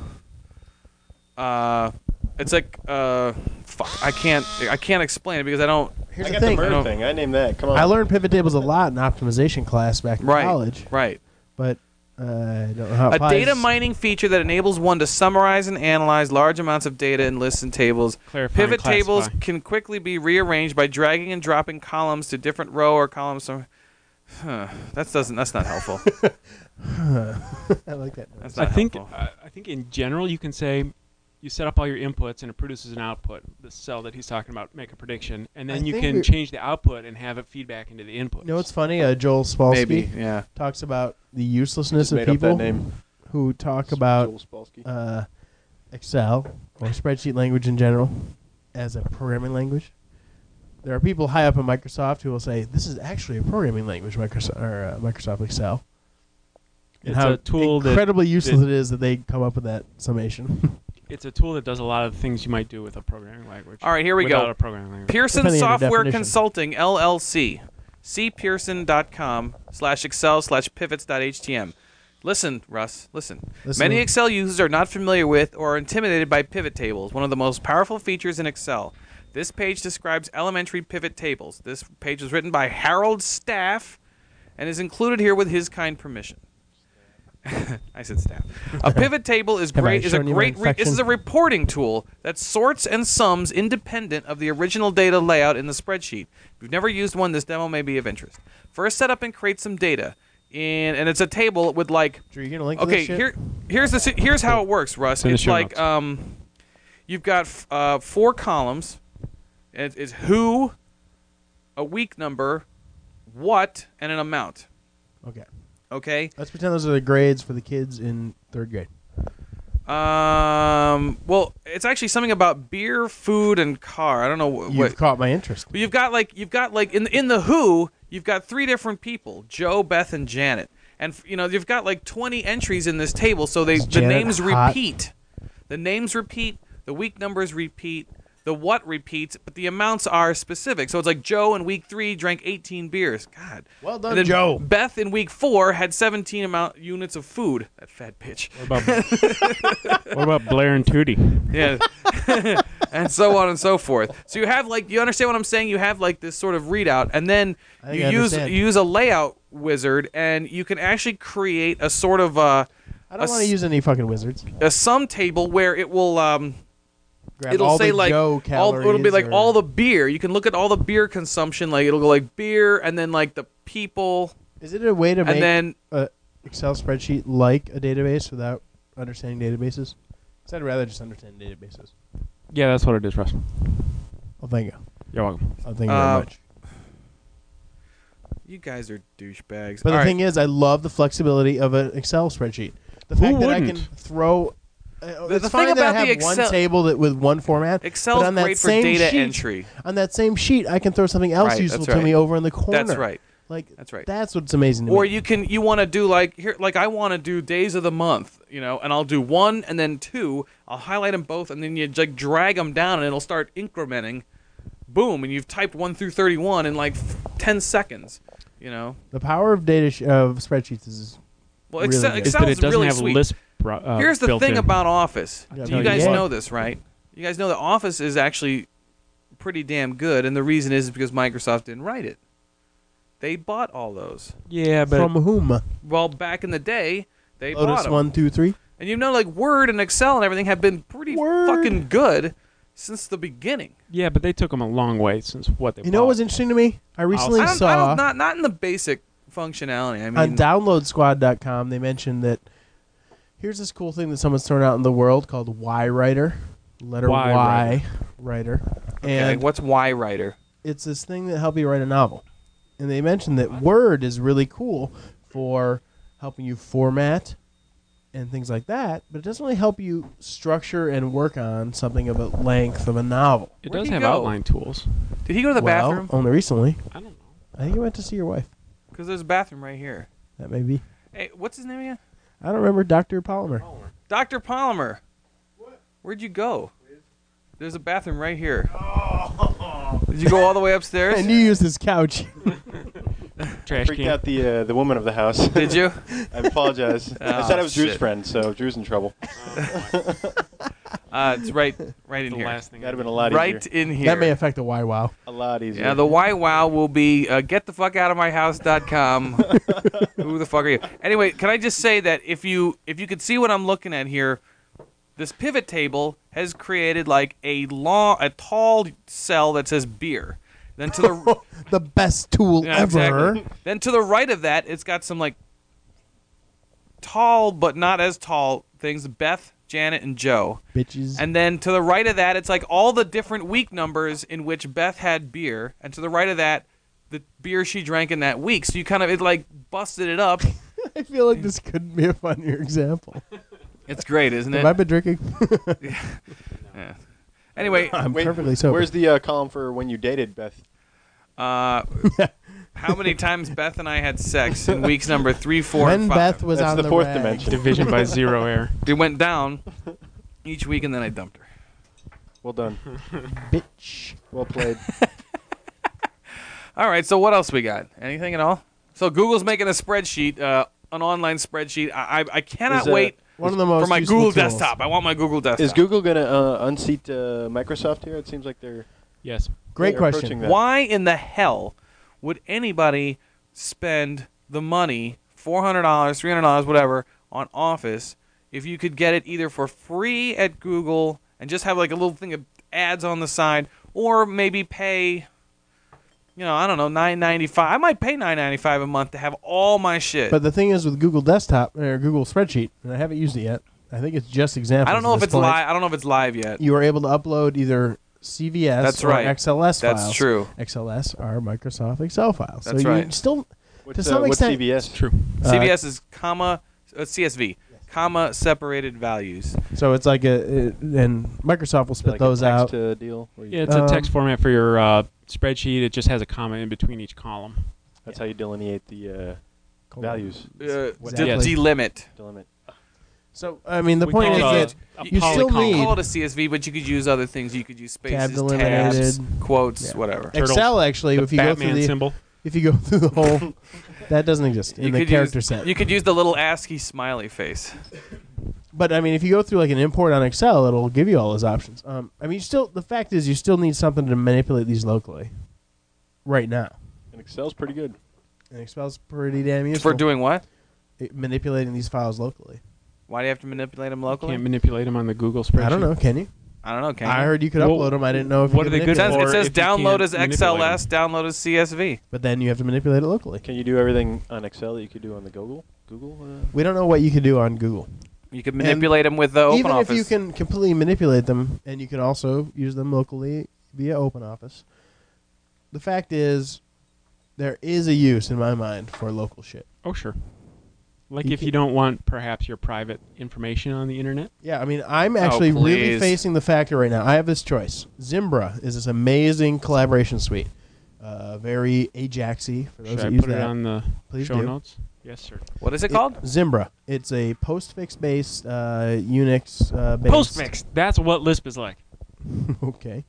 it's like I can't explain it because I don't. Here's I the got thing. the I know. MERV thing. I named that. Come on. I learned pivot tables a lot in optimization class back in Right, college, right. but I don't know how it A applies. data mining feature that enables one to summarize and analyze large amounts of data in lists and tables. Clarify Pivot and classify. tables can quickly be rearranged by dragging and dropping columns to different row or columns. That's not helpful. I like that. That's I not think helpful. I think in general you can say you set up all your inputs and it produces an output. The cell that he's talking about make a prediction, and then I you think can we're- change the output and have it feedback into the input. You know what's funny? Joel Spolsky Maybe, yeah. talks about the uselessness Just of made up that people name. who talk about Joel Spolsky. Excel or spreadsheet language in general as a programming language. There are people high up in Microsoft who will say this is actually a programming language, Microsoft Excel. And It's how a tool that incredibly useless it is that they come up with that summation. it's a tool that does a lot of things you might do with a programming language. All right, here we without go. a programming language. Pearson Depending on your Software definition. Consulting, LLC. cpearson.com/excel/pivots.htm. Listen, Russ, listen. Many Excel users are not familiar with or are intimidated by pivot tables, one of the most powerful features in Excel. This page describes elementary pivot tables. This page was written by Harold Staff and is included here with his kind permission. I said staff. A pivot table is Have I great. Is a shown you my great. This is a infection? reporting tool that sorts and sums independent of the original data layout in the spreadsheet. If you've never used one, this demo may be of interest. First, set up and create some data, and it's a table with like. Drew, you gonna link to Okay, this shit? here's how it works, Russ. in the It's show like notes. you've got 4 columns. It's who, a week number, what, and an amount. Okay. Okay. Let's pretend those are the grades for the kids in 3rd grade. Well, it's actually something about beer, food, and car. I don't know You've what. caught my interest. But you've got like in the Who, you've got 3 different people: Joe, Beth, and Janet. And you've got like 20 entries in this table, so the Janet names hot? repeat. The names repeat. The week numbers repeat. The what repeats, but the amounts are specific. So it's like Joe in week 3 drank 18 beers. God. Well done, And then Joe. Beth in week 4 had 17 units of food. That fat bitch. What about Blair and Tootie? Yeah. And so on and so forth. So you have you understand what I'm saying? You have like this sort of readout, and then I think you I use understand. a layout wizard, and you can actually create a sort of I don't a want to use any fucking wizards. a sum table where it will Grab it'll all say the like Joe it'll be calories like or- all the beer. You can look at all the beer consumption. Like it'll go like beer, and then like the people, Is it a way to make and then a Excel spreadsheet like a database without understanding databases? Because I'd rather just understand databases. Yeah, that's what it is, Russ. Well, thank you. You're welcome. Thank you very much. you guys are douchebags. But All the right. thing is, I love the flexibility of an Excel spreadsheet. The Who fact that I can wouldn't? throw. The It's thing fine that about I the have one Excel- table with one format. Excel's but on that great for same data sheet, entry. On that same sheet, I can throw something else Right, useful that's to right. me over in the corner. That's right. Like That's right. That's what's amazing to Or me. you want to do I want to do days of the month, and I'll do 1 and then 2. I'll highlight them both, and then you like drag them down, and it'll start incrementing. Boom, and you've typed 1 through 31 in like 10 seconds. The power of of spreadsheets is Well, Really Excel, good. Is Excel that is it doesn't really have sweet. Lisp. Here's the built thing in. about Office. Yeah, You no, guys yeah. know this, right? You guys know that Office is actually pretty damn good, and the reason is because Microsoft didn't write it. They bought all those. Yeah, but from whom? Well, back in the day, they Lotus bought them. 1, 2, 3. And like Word and Excel and everything have been pretty Word. fucking good since the beginning. Yeah, but they took them a long way since what they You know bought. what was interesting to me? I recently I saw don't, not in the basic functionality. I mean, on DownloadSquad.com they mentioned that here's this cool thing that someone's thrown out in the world called Y Writer, letter Y Y Writer, okay, and what's Y Writer? it's this thing that helps you write a novel. And they mentioned that Word is really cool for helping you format and things like that, but it doesn't really help you structure and work on something of a length of a novel. It Where'd does he have go? outline tools. Did he go to the well, bathroom? only recently. I don't know. I think he went to see your wife. Because there's a bathroom right here. That may be. Hey, what's his name again? I don't remember Dr. Polymer. Dr. Polymer. Where'd you go? There's a bathroom right here. Did you go all the way upstairs? And you used his couch. Trash Freaked can. out the woman of the house. Did you? I apologize. I said I was Drew's shit. friend, so Drew's in trouble. It's right in the here. last thing. That'd have been a lot Right easier. in here. That may affect the YWOW. A lot easier. Yeah, the YWOW will be getthefuckoutofmyhouse.com. Who the fuck are you? Anyway, can I just say that if you could see what I'm looking at here, this pivot table has created like a tall cell that says beer. Then to the The best tool Yeah, ever. exactly. Then to the right of that, it's got some like tall but not as tall things: Beth, Janet, and Joe. Bitches. And then to the right of that, it's like all the different week numbers in which Beth had beer. And to the right of that, the beer she drank in that week. So you kind of it like busted it up. I feel like this couldn't be a funnier example. It's great, isn't Have I it? been drinking? Yeah. Anyway, I'm Wait, perfectly sober. Where's the column for when you dated Beth? how many times Beth and I had sex in weeks number 3, 4, when and 5? Beth was That's on the the fourth rag. dimension. Division by zero error. It went down each week, and then I dumped her. Well done. Bitch. Well played. All right, so what else we got? Anything at all? So Google's making a spreadsheet, an online spreadsheet. I cannot Is, wait One of the most for my useful Google tools. desktop. I want my Google desktop. Is Google going to unseat Microsoft here? It seems like they're Yes. Great they're question. approaching that. Why in the hell would anybody spend the money, $400, $300, whatever, on Office if you could get it either for free at Google and just have like a little thing of ads on the side, or maybe pay, I don't know, $9.95. I might pay $9.95 a month to have all my shit. But the thing is with Google Desktop or Google Spreadsheet, and I haven't used it yet. I think it's just examples. I don't know at if this it's point. live. I don't know if it's live yet. You are able to upload either CVS That's or right. XLS files. That's true. XLS are Microsoft Excel files. That's so right. You still, What's, to some what's extent, CVS? True. CVS is CSV, separated values. So it's like and Microsoft will split Like those a out. text deal. Where you- Yeah, it's a text format for your spreadsheet. It just has a comma in between each column. That's how you delineate the values. Exactly. Delimit. Delimit. So I mean, the We point is call that it a you still polycolumn. need Call it a CSV, but you could use other things. You could use spaces, Tab tabs, delimited. quotes, Yeah. whatever. Turtles. Excel. Actually, The if you go Batman through the symbol. if you go through the whole, that doesn't exist in You the could character use, set. You could use the little ASCII smiley face. But I mean, if you go through like an import on Excel, it'll give you all those options. I mean, the fact is, you still need something to manipulate these locally. Right now, And Excel's pretty good. and Excel's pretty damn useful For doing what? manipulating these files locally. Why do you have to manipulate them locally? Can't manipulate them on the Google spreadsheet. I don't know. Can you? I don't know. Can I you? heard you could Well, upload them. I didn't know if what you are could they good manipulate It for? says if you download can't as manipulate 'em? XLS, download as CSV. But then you have to manipulate it locally. Can you do everything on Excel that you could do on the Google? We don't know what you can do on Google. You could manipulate them with the Even OpenOffice. if you can completely manipulate them, and you can also use them locally via OpenOffice. The fact is, there is a use in my mind for local shit. Oh, sure. Like You if can- you don't want perhaps your private information on the internet. Yeah, I mean, I'm actually really please. facing the factor right now. I have this choice. Zimbra is this amazing collaboration suite. Very Ajaxy for those Should that I use put it that. on the Please show do. notes? Yes, sir. What is it called? Zimbra. It's a postfix-based Unix based. Postfix. That's what Lisp is like. Okay.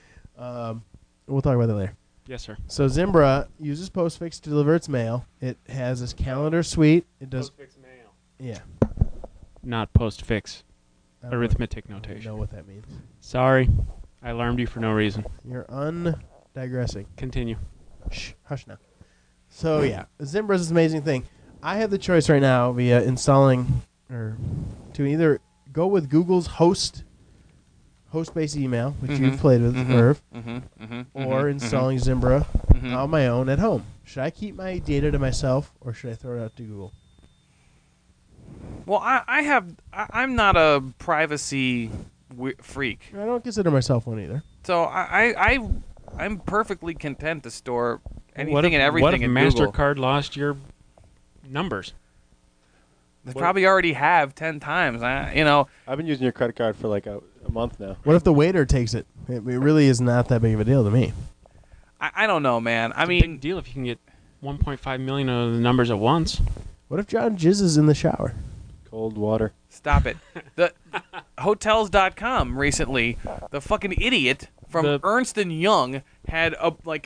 We'll talk about that later. Yes, sir. So Zimbra uses postfix to deliver its mail. It has this calendar suite. It does. Postfix mail. Yeah. Not postfix. I don't Arithmetic know notation. what that means. Sorry. I alarmed you for no reason. You're undigressing. Continue. Shh, hush now. So yeah, Zimbra is this amazing thing. I have the choice right now via installing or to either go with Google's host-based email, which Mhm. you've played with, Mhm. Irv, Mm-hmm. or installing Zimbra Mhm. on my own at home. Should I keep my data to myself, or should I throw it out to Google? Well, I'm not a privacy freak, I don't consider myself one either. so I'm perfectly content to store anything what if, and everything what if in Google. MasterCard lost your numbers? They probably already have 10 times. You know, I've been using your credit card for like a month now. What if the waiter takes it? It really is not that big of a deal to me. I don't know, man. I It's a mean, big deal if you can get 1.5 million of the numbers at once. What if John jizzes in the shower? Cold water. stop it. The Hotels.com recently, the fucking idiot from The- Ernst and Young had like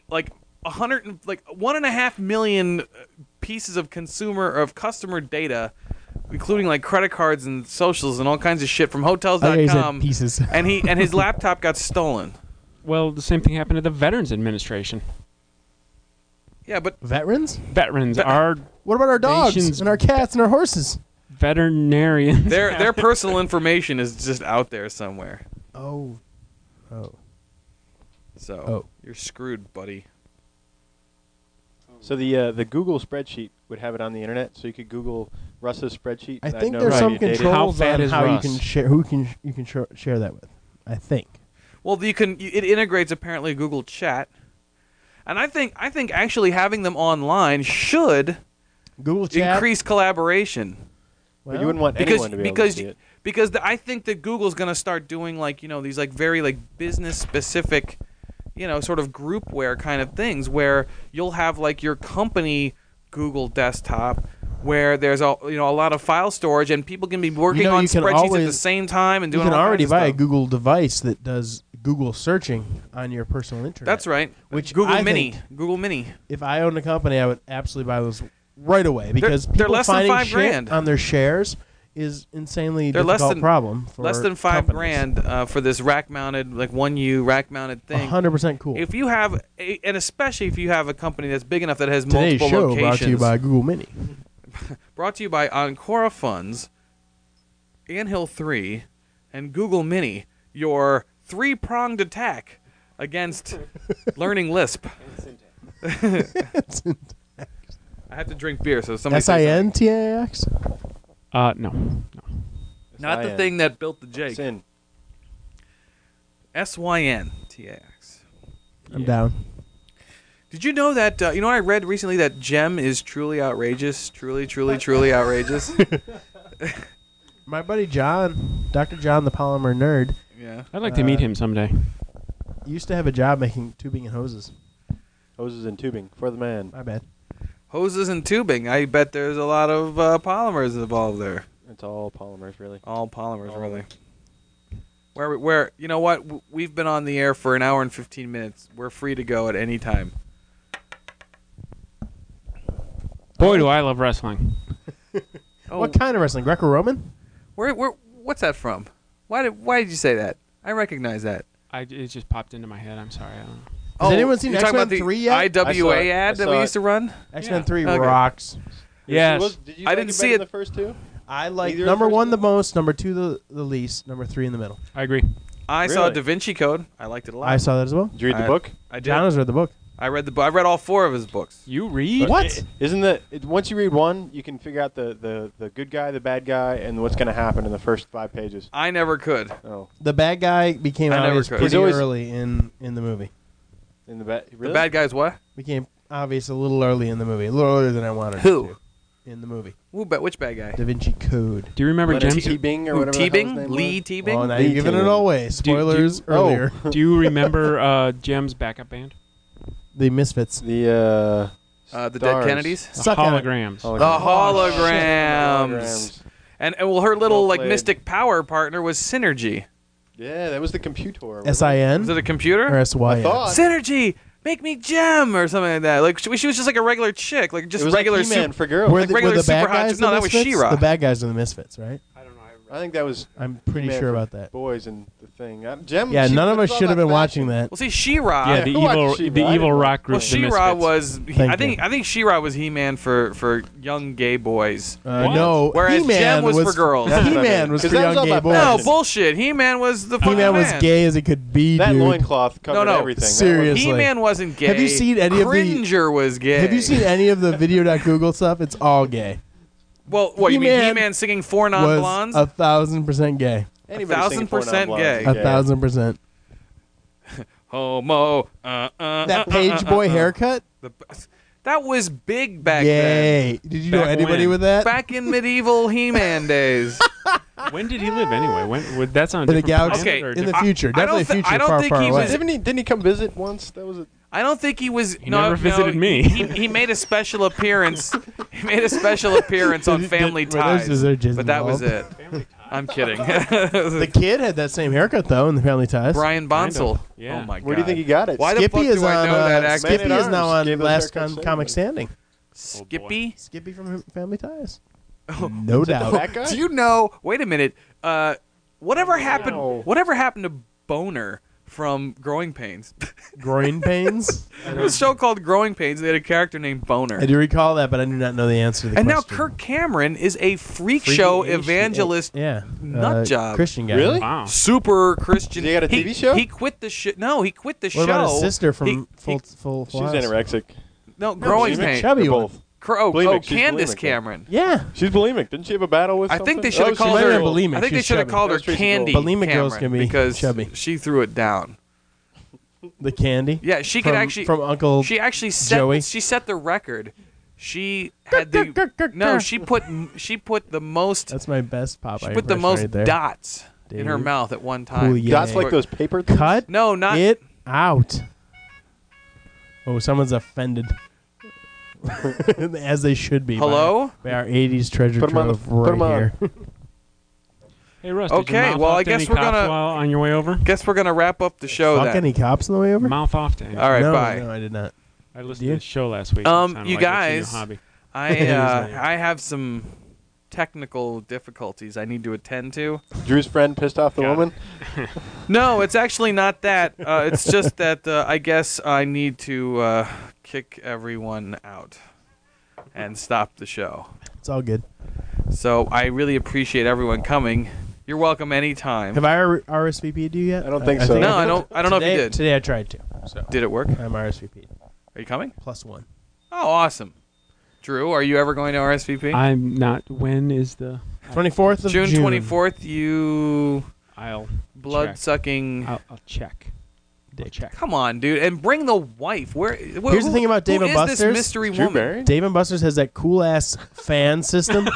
1.5 million pieces of customer data, including like credit cards and socials and all kinds of shit from I thought you said Hotels.com. pieces. And his laptop got stolen. Well, the same thing happened to the Veterans Administration. Yeah, but Veterans? Veterans are What about our dogs Nation's- and our cats and our horses? veterinarians. their personal information is just out there somewhere. Oh. So you're screwed, buddy. So the Google spreadsheet would have it on the internet, so you could Google Russ's spreadsheet. I and I'd think know there's who some you dated. controls How fat on is how you Russ? can share who you can share that with. I think. Well, it integrates apparently Google Chat, and I think actually having them online should Google Chat. increase collaboration. But you wouldn't want Because- anyone to be able to see it. Because I think that Google's going to start doing these like very like business specific, sort of groupware kind of things where you'll have like your company Google desktop where there's a lot of file storage and people can be working on you can spreadsheets at the always- same time and You doing can all already kinds of buy a stuff. Google device that does Google searching on your personal internet. That's right. Which Google I Mini. think- Google Mini. If I owned a company, I would absolutely buy those right away because they're people less than finding $5 shit grand. on their shares is insanely They're less difficult than- problem for Less than $5 grand for this rack-mounted, like 1U rack-mounted thing. 100% cool. If you have, and especially if you have a company that's big enough that has Today's multiple show locations. brought to you by Google Mini. Brought to you by Ancora Funds, Anthill 3, and Google Mini. Your three-pronged attack against learning Lisp. I have to drink beer, so somebody say something. SINTAX? No. Not the thing that built the Jake. Sin. SYNTAX. I'm down. Did you know that, I read recently that Gem is truly outrageous? Truly, truly, truly outrageous? My buddy John, Dr. John the Polymer Nerd, Yeah. I'd like to meet him someday. used to have a job making tubing and hoses. Hoses and tubing for the man. My bad. Hoses and tubing. I bet there's a lot of polymers involved there. It's all polymers, really. All polymers, All. really. Where you know what? We've been on the air for an hour and 15 minutes. We're free to go at any time. Boy, do I love wrestling. Oh, What kind of wrestling? Greco-Roman? what's that from? Why did you say that? I recognize that. It just popped into my head. I'm sorry. I don't know. Has anyone seen you're talking X-Men about the 3 yet? IWA I saw it. ad I that saw we it. used to run? X-Men Yeah. 3 Okay. rocks. Yes. Did you I like didn't it see better it- than the first two? I like Either number first 1 the one? most, number 2 the least, number 3 in the middle. I agree. I saw Really? Da Vinci Code. I liked it a lot. I saw that as well. Did you read the I- book? I did. John has read the book. I read I read all 4 of his books. You read? What? Isn't once you read one, you can figure out the good guy, the bad guy, and what's going to happen in the first 5 pages. I never could. Oh, The bad guy became I never obvious could. pretty He's always- early in the movie. in the bad. Really? The bad guy's what? Became obvious a little early in the movie. A little earlier than I wanted Who? it to. In the movie. Which bad guy? Da Vinci Code. Do you remember Leonard Gems? T-Bing or Who, whatever the hell his Teabing? name Lee was? Teabing? Oh, now Lee you're giving it Taylor. all away. Spoilers oh. earlier. Do you remember Jem's backup band? The Misfits. The The Dead Stars. Kennedys? The Suck at it. holograms. Oh, The yeah. holograms. And well, her little Well like played. mystic power partner was Synergy. Yeah, that was the computer. wasn't it? S-I-N Was it a computer? or S-Y-N? I thought. Synergy, make me Gem or something like that. Like she was just like a regular chick, like just It was regular like He-Man super. for girls. Were Like the regular bad super hot guys chick- no, the that was Misfits? She-Ra. The bad guys are the Misfits, right? I don't know. I think that was I'm pretty He-Man sure for about that. boys and the thing. Jem, Yeah, she none of was us all should have that been watching fashion. that. Well, see, She-Ra. Yeah, the who watched evil, She-Ra? the I evil didn't rock group. Well, the She-Ra Misfits. was. Thank you. I think She-Ra was He-Man for young gay boys. What? No, Whereas He-Man Jem was for girls. That's what I He-Man mean. was 'Cause for that was young all gay about boys. No fashion. bullshit. He-Man was the fucking He-Man was man. gay as it could be, That dude. loincloth covered No, everything. That Seriously. He-Man wasn't gay. Have you seen any of the- Cringer was gay. Have you seen any of the video.google stuff? It's all gay. Well, what you mean? He-Man He-Man singing Four Was Non-Blondes? 1,000% gay. Anybody singing 1,000% Four gay. Non-Blondes is 1,000%. Homo. That page boy haircut? That was big back Yay. Did you know Back anybody when? with that? Back in medieval He-Man days. When did he live anyway? When would that's on a In the different galaxy. planet Okay, or In the different- future. I don't Definitely thi- future I don't far, think far he away. was- Didn't he come visit once? That was I don't think he was. He never visited me. He made a special appearance. He made a special appearance on Family Were those Ties. jizz But that was involved? it. I'm kidding. The kid had that same haircut, though, in the Family Ties. Brian Kind Bonsall. of, yeah. Oh my god. Where do you think he got it? Why the Skippy fuck is do I on. know that actor? Skippy Man is at now Arms on gave those Last haircuts Comic anyway. Standing. Skippy. Skippy from Family Ties. No doubt. That guy? Do you know? Wait a minute. Whatever happened? No. Whatever happened to Boner from Growing Pains? Groin pains. There was a show called Growing Pains. They had a character named Boner. I do recall that, but I do not know the answer to the And now question. Kirk Cameron is a freak Freaky show Asian- evangelist. Yeah. nut job. Christian guy. Really? Wow. Super Christian. He got a TV show? He quit the show. No, he quit the show. What about his sister from He- Full She's House? anorexic. No, Growing she's Pains. chubby They're one. both. Oh, She's Candace bulimic, Cameron. Yeah. She's bulimic. Didn't she have a battle with I something? think they should have she called might her. have been bulimic. I think they She's should have chubby. called her That's Tracy Candy Gold. Bulimic Cameron girls can be because chubby. she threw it down. The candy. Yeah, she could From- actually. from Uncle She actually set. Joey. She set the record. She had the. No, she put the most. That's my best Popeye She put the impression most right there. dots in her Dude. mouth at one time. Cool, yeah. Dots like those paper things? Cut No, not. it out. Oh, someone's offended. As they should be. Hello? By our 80s treasure Put 'em on the- trove put 'em right on. here. Hey Russ, did you Okay, mouth well, off I to guess any we're cops gonna- while on your way over. Guess we're gonna wrap up the show Fuck then. any cops on the way over? Mouth off to any. All right, no, bye. No, I did not. I listened You? to the show last week. Um, It sounded you like it's a new guys- hobby. I have some technical difficulties I need to attend to. Drew's friend pissed off the Got it. woman? No, it's actually not that. It's just that I guess I need to kick everyone out and stop the show. It's all good. So I really appreciate everyone coming. You're welcome anytime. Have I RSVP'd you yet? I don't think so. No, I don't know if you Today- did. Today I tried to. So Did it work? I'm RSVP'd. Are you coming? +1. Oh, awesome. Drew, are you ever going to RSVP? I'm not. When is the 24th of June. June 24th, you I'll blood-sucking... I'll check. I'll check. Come on, dude. And bring the wife. Here's the thing about Dave and Who is this Buster's. mystery Drew woman? married? Dave and Buster's has that cool-ass fan system.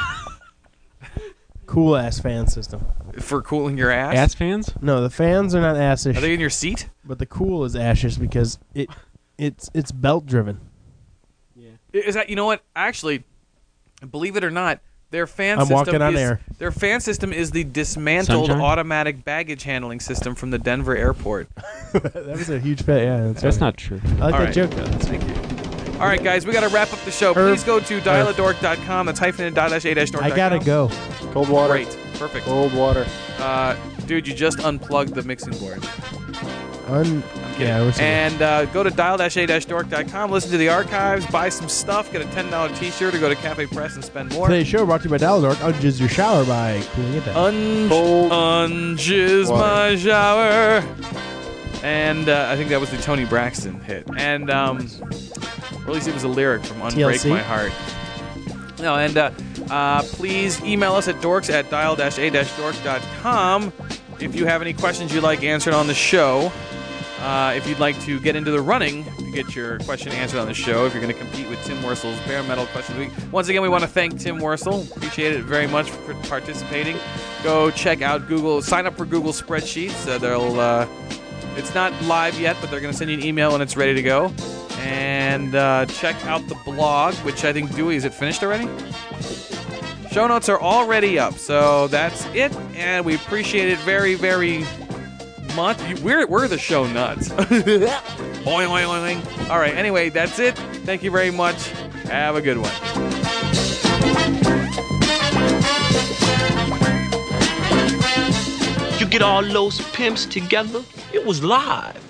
Cool-ass fan system. For cooling your ass? Ass fans? No, the fans are not assish, Are they in your seat? but the cool is ashish because it's belt-driven. Yeah. Is that, you know what? Actually, believe it or not, their fan I'm system walking on is air. their fan system is the dismantled Sunshine? automatic baggage handling system from the Denver airport. That was a huge fan. Yeah, That's not true. I like All that right. joke though. Thank you. All right, guys, we got to wrap up the show. Please go to dialadork.com. That's -a-dork.com. I gotta go. Cold water. Great. Perfect. Cold water. Dude, you just unplugged the mixing board. I'm kidding. Yeah, we're And go to dial-a-dork.com, listen to the archives, buy some stuff, get a $10 t-shirt, or go to Cafe Press and spend more. Today's show brought to you by Daladork. Unjizz your shower by cooling it down. Cold Unjizz water. my shower. And I think that was the Tony Braxton hit. And or at least it was a lyric from Unbreak TLC? My Heart. No, and please email us at dorks@dial-a-dork.com if you have any questions you'd like answered on the show. If you'd like to get into the running to get your question answered on the show, if you're going to compete with Tim Worsel's Bare Metal Question of the Week. Once again, we want to thank Tim Worsel. Appreciate it very much for participating. Go check out Google. Sign up for Google Spreadsheets. It's not live yet, but they're going to send you an email when it's ready to go. And check out the blog, which I think, Dewey, is it finished already? Show notes are already up, so that's it. And we appreciate it very, very much. We're the show nuts. Boing, boing, boing, boing. All right, anyway, that's it. Thank you very much. Have a good one. get all those pimps together, it was live.